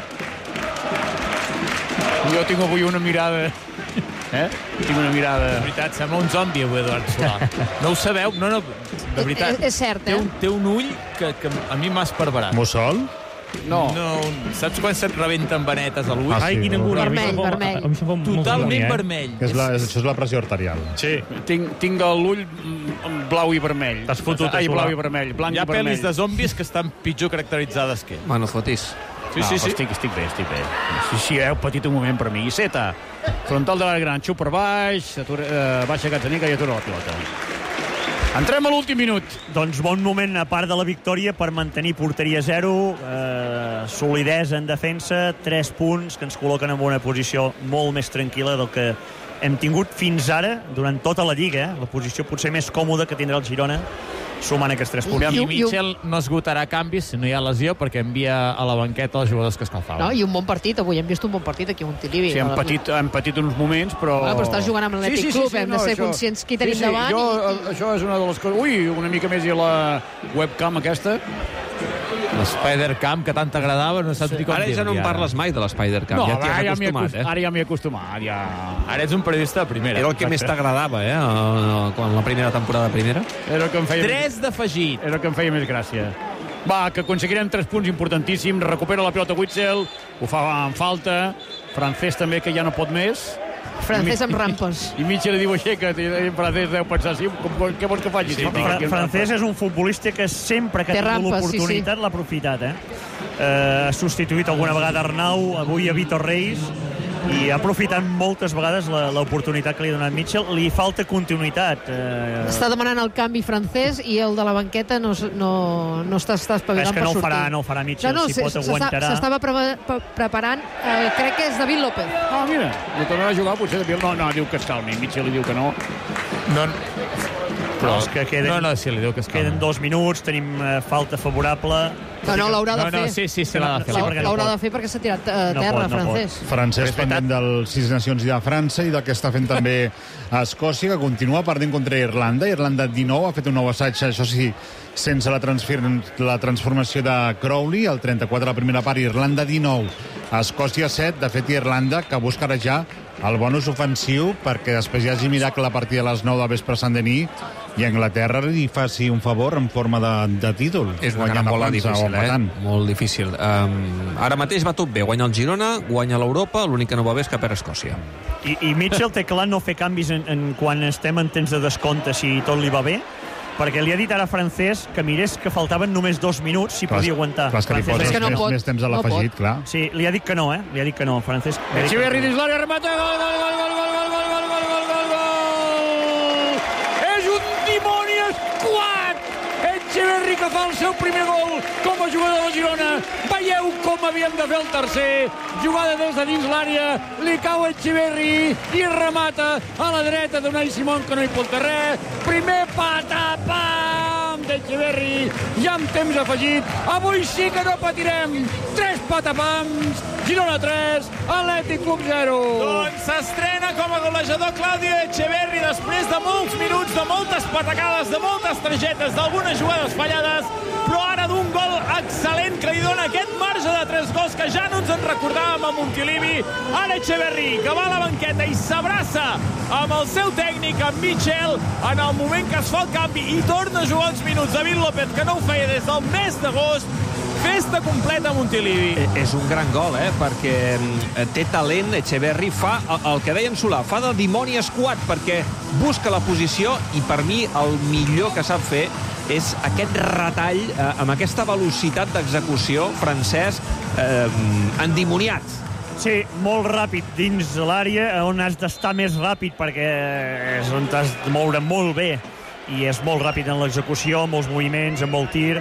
S4: Jo tinc avui una mirada... Eh? Tinc una mirada...
S1: De veritat, sembla un zombi avui, Eduard Solà. No ho sabeu? No, no, de veritat.
S5: És, és cert,
S1: Té
S5: eh?
S1: un, té un ull que, que a mi m'ha esparverat.
S6: Mussol?
S4: No.
S1: No, saps quan se't rebenten venetes a l'ull?
S6: Ah,
S7: Ai,
S6: sí,
S7: quina
S6: no.
S7: angúnia.
S5: Vermell,
S7: A mi se'm fa-
S5: vermell.
S7: a mi se'm fa molta
S1: Totalment
S7: angúnia, eh?
S1: vermell.
S6: Que és la, és, això és la pressió arterial.
S7: Sí.
S4: Tinc, tinc l'ull mm, blau i vermell.
S7: T'has fotut,
S4: Ai,
S7: eh,
S4: blau
S7: Solà?
S4: i vermell, blanc
S1: Hi ha
S4: i vermell.
S1: pel·lis de zombis que estan pitjor caracteritzades que ell.
S2: Bueno, fotis.
S1: Sí,
S4: no,
S1: sí,
S4: però
S1: sí.
S4: Estic, estic bé, estic bé. Sí, sí, heu patit un moment per mi. Iceta, frontal de l'àrea gran, xup per baix, atura, eh, baixa Gazzaniga i atura la pilota. Entrem a l'últim minut.
S3: Doncs bon moment, a part de la victòria, per mantenir porteria zero, eh, solidesa en defensa, tres punts que ens col·loquen en una posició molt més tranquil·la del que hem tingut fins ara, durant tota la Lliga. Eh? La posició potser més còmoda que tindrà el Girona, sumant aquests tres punts.
S1: I
S5: I- i-
S1: Mitchell no esgotarà canvis si no hi ha lesió perquè envia a la banqueta els jugadors que escalfaven.
S5: No? I un bon partit. Avui hem vist un bon partit aquí a Montilivi.
S4: Sí, hem patit, hem patit uns moments, però...
S5: Ah, però estàs jugant amb l'Atlètic Club, hem de ser conscients qui tenim
S4: sí, sí,
S5: davant
S4: Jo,
S5: i-
S4: Això és una de les coses... Ui, una mica més i la webcam aquesta.
S1: L'Spider-Cam, que tant t'agradava, no saps ni com
S2: Ara ja no
S1: dir-li,
S2: en parles mai de l'Spider-Cam.
S4: No,
S2: ja t'hi has
S4: ara ja m'hi
S2: acostumat,
S4: acost-
S2: eh?
S4: ara ja m'hi he acostumat. Ja...
S1: Ara ets un periodista de primera.
S2: Era el que més t'agradava, eh? eh, Quan la primera temporada primera.
S4: Era el que em feia...
S1: Tres d'afegit.
S4: Era el que em feia més gràcia. Va, que aconseguirem tres punts importantíssims. Recupera la pilota Witzel, ho fa en falta. Francesc també, que ja no pot més.
S5: Francès amb rampes.
S4: I Mitchell li diu aixeca't, i i Francesc deu pensar, sí, com, què vols que faci? Sí,
S3: Fra Francesc és un futbolista que sempre que
S5: Té
S3: ha tingut
S5: rampes, sí,
S3: l'oportunitat l'ha aprofitat, eh? eh? Ha substituït alguna vegada Arnau, avui a Vitor Reis, i ha aprofitat moltes vegades la- l'oportunitat que li ha donat Mitchell. Li falta continuïtat. Eh,
S5: Està demanant el canvi francès i el de la banqueta no, s- no, no està, està espavilant
S3: és que
S5: per
S3: no ho
S5: sortir.
S3: farà, no ho farà Mitchell,
S5: no, no,
S3: si
S5: se-
S3: pot
S5: s'està-
S3: aguantarà.
S5: S'estava pre pre preparant, eh, crec que és David López.
S4: Ah, mira, no tornarà a jugar, potser de... No, no, diu que es calmi. Mitchell li diu que no.
S1: No,
S3: Però és que queden,
S1: no, no, sí, li diu que és
S3: queden dos minuts, tenim uh, falta favorable...
S5: No, no, l'haurà de
S1: no,
S5: fer.
S1: No, sí, sí, sí, l'ha de fer.
S3: Sí,
S5: L'haurà de fer perquè s'ha tirat a
S3: No
S5: terra,
S3: pot, no
S5: francès.
S6: Francès pendent del Sis Nacions i de França i del que està fent també a Escòcia, que continua perdent contra Irlanda. Irlanda dinou ha fet un nou assaig, això sí, sense la, la transformació de Crowley, el trenta-quatre a la primera part, Irlanda dinou, Escòcia set. De fet, Irlanda, que busca ara ja el bonus ofensiu perquè després hi hagi miracle a partir de les nou del vespre a Sant-Denis i Anglaterra li faci un favor en forma de, de títol.
S2: És una gran bola difícil, eh? Molt difícil. Um, ara mateix va tot bé. Guanya el Girona, guanya l'Europa, l'únic que no va bé és que perd Escòcia.
S3: I, I Mitchell té clar no fer canvis en, en quan estem en temps de descompte, si tot li va bé, perquè li ha dit ara a Francés que mirés que faltaven només dos minuts si
S6: clar,
S3: podia aguantar.
S6: Clar, que li poses
S5: que no
S6: més,
S5: pot,
S6: més temps a l'afegit,
S5: no
S6: clar.
S3: Sí, li ha dit que no, eh? Li ha dit que no, Francés.
S4: Echeverri dins l'àrea, remata, gol, gol, gol, gol, gol, gol, gol, gol, gol, gol, gol, gol! És un dimoni escuat! Echeverri que fa el seu primer gol com a jugador de la Girona. Veieu com havíem de fer el tercer. Jugada des de dins l'àrea, li cau Echeverri i remata a la dreta d'Unai Simón, que no hi pot fer res. Primer patapam d'Echeverri, ja amb temps afegit. Avui sí que no patirem. Tres patapams, Girona tres, Atlètic Club zero.
S1: Doncs s'estrena com a golejador Claudio Echeverri després de molts minuts, de moltes patacades, de moltes targetes, d'algunes jugades fallades, però ara d'un gol excel·lent que li dona aquest marge de tres gols que ja no ens en recordàvem a Montilivi. Ara Echeverri, que va a la banqueta i s'abraça amb el seu tècnic, amb Mitchell, en el moment que es fa el canvi i torna a jugar uns minuts. David López, que no ho feia des del mes d'agost. Festa completa a Montilivi.
S2: És un gran gol, eh? Perquè té talent, Echeverri fa el que deia en Solà, fa de dimoni escuat, perquè busca la posició i per mi el millor que sap fer és aquest retall eh, amb aquesta velocitat d'execució, Francesc, eh, endimoniat.
S3: Sí, molt ràpid dins l'àrea, on has d'estar més ràpid perquè és on t'has de moure molt bé i és molt ràpid en l'execució, molts moviments, amb molt tir.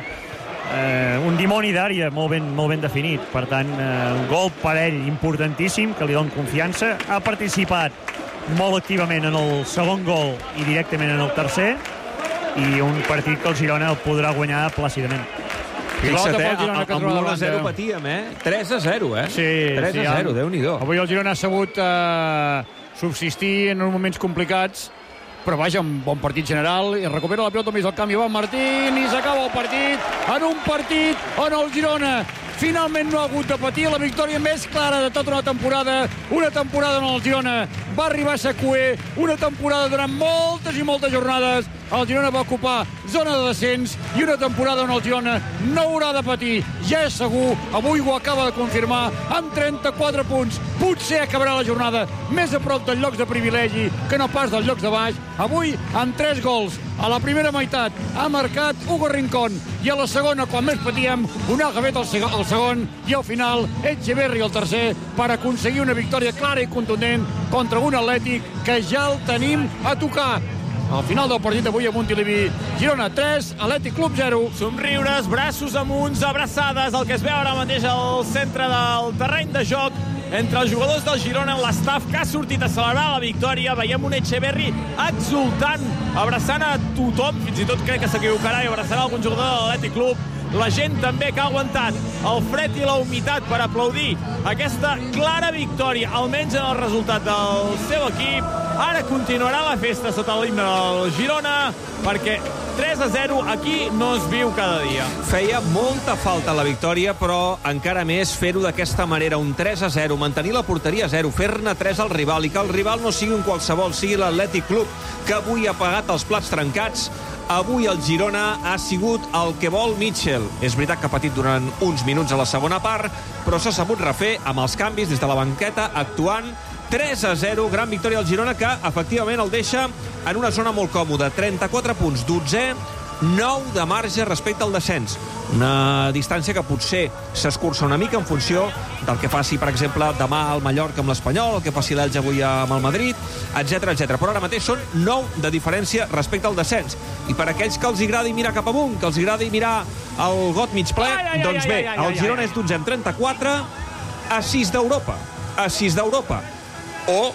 S3: Eh, un dimoni d'àrea molt ben, molt ben definit. Per tant, eh, un gol per ell importantíssim, que li dona confiança. Ha participat molt activament en el segon gol i directament en el tercer, i un partit que el Girona el podrà guanyar plàcidament.
S2: Fixa't, eh?
S4: Girona, que
S2: amb
S4: trobava
S2: l'u a zero
S4: banda.
S2: patíem, eh? tres a zero, eh?
S4: Sí,
S2: tres
S4: sí,
S2: a zero, Déu-n'hi-do.
S4: Avui el Girona ha sabut eh, subsistir en uns moments complicats, però vaja, un bon partit general, i recupera la pilota més al camp Ivan Martín, i s'acaba el partit en un partit on el Girona finalment no ha hagut de patir la victòria més clara de tota una temporada, una temporada on el Girona va arribar a ser cuer, una temporada durant moltes i moltes jornades el Girona va ocupar zona de descens, i una temporada on el Girona no haurà de patir, ja és segur. Avui ho acaba de confirmar amb trenta-quatre punts, potser acabarà la jornada més a prop dels llocs de privilegi que no pas dels llocs de baix. Avui, amb tres gols a la primera meitat, ha marcat Hugo Rincón, i a la segona, quan més patíem, un Algavet el, seg el segon, i al final Echeverri el tercer, per aconseguir una victòria clara i contundent contra un Atlètic que ja el tenim a tocar. Al final del partit avui a Montilivi, Girona tres, Atlètic Club zero.
S1: Somriures, braços amunt, abraçades, el que es veu ara mateix al centre del terreny de joc entre els jugadors del Girona, l'estaf que ha sortit a celebrar la victòria. Veiem un Echeverri exultant, abraçant a tothom, fins i tot crec que s'equivocarà i abraçarà algun jugador de l'Atlètic Club. La gent també que ha aguantat el fred i la humitat per aplaudir aquesta clara victòria, almenys en el resultat del seu equip. Ara continuarà la festa sota l'himne del Girona, perquè tres a zero aquí no es viu cada dia.
S2: Feia molta falta la victòria, però encara més fer-ho d'aquesta manera, un tres a zero, mantenir la porteria a zero, fer-ne tres al rival, i que el rival no sigui un qualsevol, sigui l'Atlètic Club, que avui ha pagat els plats trencats. Avui el Girona ha sigut el que vol Mitchell. És veritat que ha patit durant uns minuts a la segona part, però s'ha sabut refer amb els canvis des de la banqueta, actuant. Tres a zero, gran victòria al Girona, que efectivament el deixa en una zona molt còmoda. trenta-quatre punts, dotzè, nou de marge respecte al descens. Una distància que potser s'escurça una mica en funció del que faci, per exemple, demà al Mallorca amb l'Espanyol, el que faci l'Elx avui amb el Madrid, etcètera, etcètera. Però ara mateix són nou de diferència respecte al descens. I per aquells que els agradi mirar cap amunt, que els agradi mirar el got mig ple,
S4: ai, ai,
S2: doncs
S4: ai,
S2: bé,
S4: ai, ai, ai,
S2: el Girona
S4: ai.
S2: és dotzè amb trenta-quatre, a sis d'Europa. A sis d'Europa. O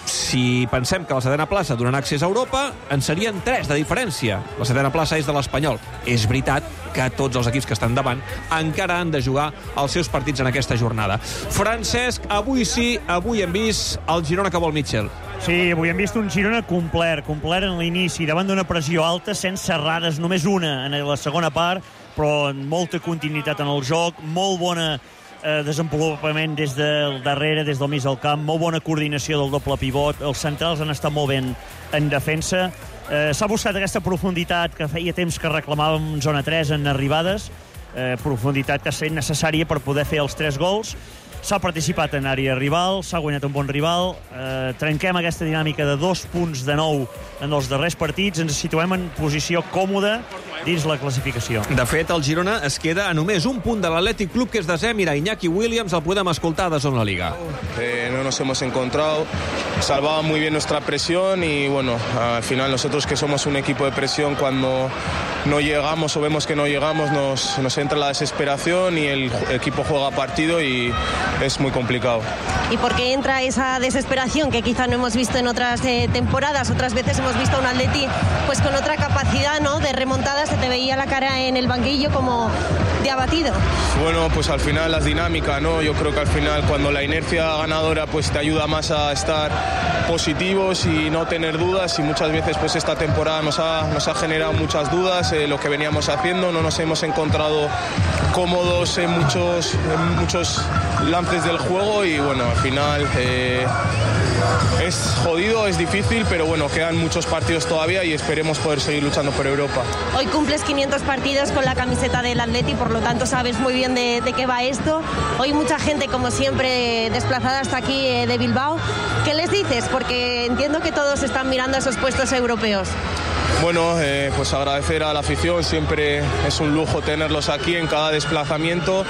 S2: si pensem que la setena plaça donarà accés a Europa, en serien tres de diferència. La setena plaça és de l'Espanyol. És veritat que tots els equips que estan davant encara han de jugar els seus partits en aquesta jornada. Francesc, avui sí, avui hem vist el Girona que vol Mitchell.
S3: Sí, avui hem vist un Girona complet, complet en l'inici, davant d'una pressió alta, sense errades, només una en la segona part, però amb molta continuïtat en el joc, molt bona eh, desenvolupament des del darrere, des del mig del camp, molt bona coordinació del doble pivot, els centrals han estat molt ben en defensa, eh, s'ha buscat aquesta profunditat que feia temps que reclamàvem en zona tres en arribades, eh, profunditat que ha estat necessària per poder fer els tres gols. S'ha participat en àrea rival, s'ha guanyat un bon rival, eh, trenquem aquesta dinàmica de dos punts de nou en els darrers partits, ens situem en posició còmoda dins la classificació.
S2: De fet, el Girona es queda a només un punt de l'Atlètic Club, que és desè. Mira, Iñaki Williams el podem escoltar de Zona Liga.
S10: Eh, no nos hemos encontrado, salvaba muy bien nuestra presión y bueno, al final nosotros que somos un equipo de presión, cuando no llegamos o vemos que no llegamos nos, nos entra la desesperación y el equipo juega partido y es muy complicado.
S11: ¿Y por qué entra esa desesperación que quizá no hemos visto en otras eh, temporadas? Otras veces hemos visto a un Atleti pues con otra capacidad, ¿no?, de remontada. Se te veía la cara en el banquillo como de abatido.
S10: Bueno, pues al final las dinámicas, ¿no? Yo creo que al final cuando la inercia ganadora pues te ayuda más a estar positivos y no tener dudas, y muchas veces pues esta temporada nos ha, nos ha generado muchas dudas, eh, lo que veníamos haciendo, no nos hemos encontrado cómodos en muchos, en muchos lances del juego y bueno, al final eh, es jodido, es difícil, pero bueno, quedan muchos partidos todavía y esperemos poder seguir luchando por Europa.
S11: Hoy cumples quinientos partidos con la camiseta del Atleti, por lo tanto sabes muy bien de, de qué va esto. Hoy mucha gente, como siempre, desplazada hasta aquí eh, de Bilbao. ¿Qué les dices? Porque entiendo que todos están mirando esos puestos europeos.
S10: Bueno, eh, pues agradecer a la afición, siempre es un lujo tenerlos aquí en cada desplazamiento.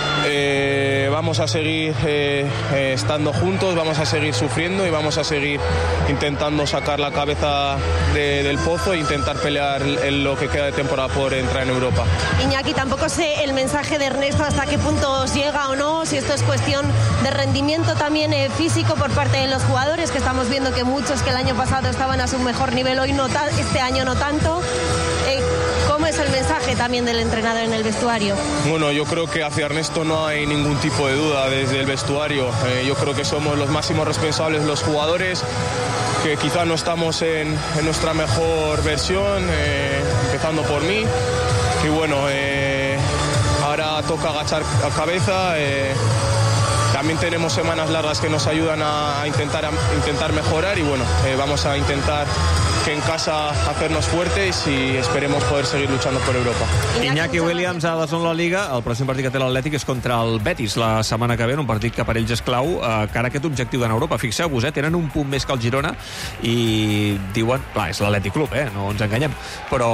S10: Eh, vamos a seguir eh, eh, estando juntos, vamos a seguir sufriendo y vamos a seguir intentando sacar la cabeza de, del pozo e intentar pelear en lo que queda de temporada por entrar en Europa.
S11: Iñaki, tampoco sé el mensaje de Ernesto hasta qué punto os llega o no, si esto es cuestión de rendimiento también eh, físico por parte de los jugadores, que estamos viendo que muchos que el año pasado estaban a su mejor nivel, hoy no ta- este año no tanto. Eh, ¿Cómo es el mensaje también del entrenador en el vestuario?
S10: Bueno, yo creo que hacia Ernesto no hay ningún tipo de duda desde el vestuario. Eh, yo creo que somos los máximos responsables los jugadores, que quizá no estamos en, en nuestra mejor versión, eh, empezando por mí. Y bueno, eh, ahora toca agachar la cabeza. Eh, También tenemos semanas largas que nos ayudan a, a, intentar, a intentar mejorar y bueno, eh, vamos a intentar que en casa hacernos fuertes i esperemos poder seguir luchando por Europa.
S2: Iñaki Williams a la Zona Liga. El pròxim partit que té l'Atlètic és contra el Betis la setmana que ve, un partit que per ells és clau eh, cara a aquest objectiu d'anar a Europa. Fixeu-vos, eh, tenen un punt més que el Girona i diuen, clar, és l'Atlètic Club, eh, no ens enganyem, però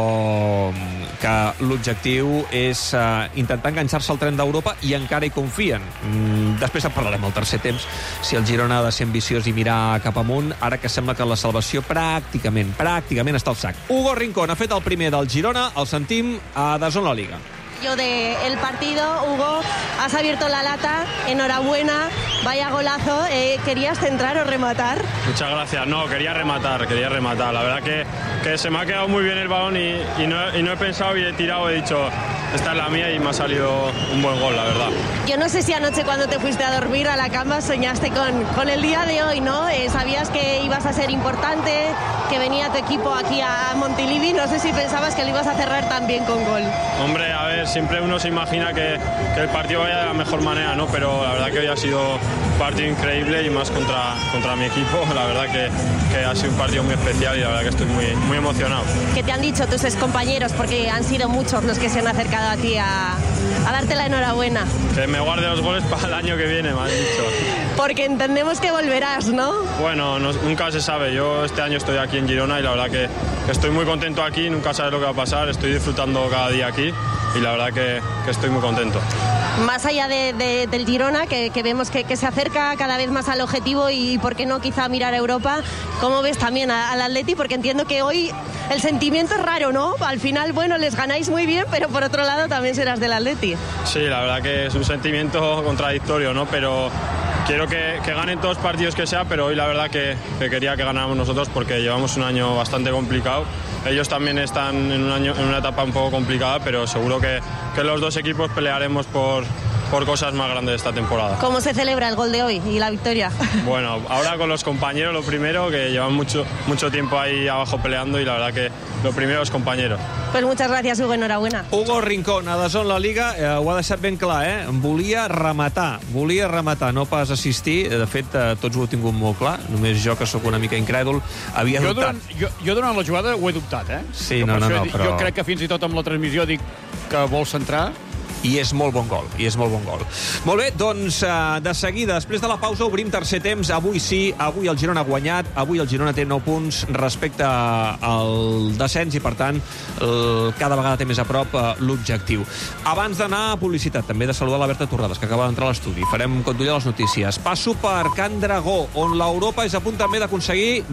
S2: que l'objectiu és eh, intentar enganxar-se al tren d'Europa i encara hi confien. Mm, després en parlarem al tercer temps, si el Girona ha de ser ambiciós i mirar cap amunt, ara que sembla que la salvació pràcticament pràcticament està al sac. Hugo Rincón ha fet el primer del Girona, el sentim a D A Z N La Liga.
S11: Yo de el partido, Hugo, has abierto la lata, enhorabuena, vaya golazo, eh, ¿querías centrar o rematar?
S12: Muchas gracias, no, quería rematar, quería rematar, la verdad que, que se me ha quedado muy bien el balón y, y, no, y no he pensado y he tirado, he dicho, esta es la mía y me ha salido un buen gol, la verdad.
S11: Yo no sé si anoche cuando te fuiste a dormir a la cama soñaste con, con el día de hoy, ¿no? Eh, sabías que ibas a ser importante, que venía tu equipo aquí a Montilivi, no sé si pensabas que lo ibas a cerrar también con gol.
S12: Hombre, a ver, siempre uno se imagina que, que el partido vaya de la mejor manera, ¿no? Pero la verdad que hoy ha sido un partido increíble y más contra, contra mi equipo. La verdad que, que ha sido un partido muy especial y la verdad que estoy muy, muy emocionado.
S11: ¿Qué te han dicho tus excompañeros? Porque han sido muchos los que se han acercado a ti a, a darte la enhorabuena.
S12: Que me guarde los goles para el año que viene, me han dicho.
S11: Porque entendemos que volverás, ¿no?
S12: Bueno, no, nunca se sabe. Yo este año estoy aquí en Girona y la verdad que, que estoy muy contento aquí. Nunca sabes lo que va a pasar. Estoy disfrutando cada día aquí y la verdad que, que estoy muy contento.
S11: Más allá de, de, del Girona, que, que vemos que, que se acerca cada vez más al objetivo y, ¿por qué no, quizá mirar a Europa? ¿Cómo ves también a, al Atleti? Porque entiendo que hoy el sentimiento es raro, ¿no? Al final, bueno, les ganáis muy bien, pero por otro lado también serás del Atleti.
S12: Sí, la verdad que es un sentimiento contradictorio, ¿no? Pero quiero que, que ganen todos los partidos que sea, pero hoy la verdad que, que quería que ganáramos nosotros porque llevamos un año bastante complicado. Ellos también están en, un año, en una etapa un poco complicada, pero seguro que, que los dos equipos pelearemos por, por cosas más grandes esta temporada.
S11: ¿Cómo se celebra el gol de hoy y la victoria?
S12: Bueno, ahora con los compañeros lo primero, que llevan mucho, mucho tiempo ahí abajo peleando y la verdad que lo primero es compañeros.
S11: Pues muchas gracias, Hugo, enhorabuena.
S2: Hugo Rincón, a Dazón la Liga, eh, ho ha deixat ben clar, eh? Volia rematar, volia rematar, no pas assistir. De fet, eh, tots ho heu tingut molt clar, només jo, que sóc una mica incrèdul, havia
S4: jo
S2: dubtat.
S4: Durant, jo, jo durant la jugada ho he dubtat, eh?
S2: Sí,
S4: jo
S2: no, no, no,
S4: dit,
S2: però...
S4: Jo crec que fins i tot amb la transmissió dic que vol centrar.
S2: I és molt bon gol, i és molt bon gol. Molt bé, doncs, de seguida, després de la pausa, obrim tercer temps. Avui sí, avui el Girona ha guanyat, avui el Girona té nou punts respecte al descens i, per tant, cada vegada té més a prop l'objectiu. Abans d'anar a publicitat, també de saludar la Berta Torrades, que acaba d'entrar a l'estudi. Farem conduir les notícies. Passo per Can Dragó, on l'Europa és a punt també d'aconseguir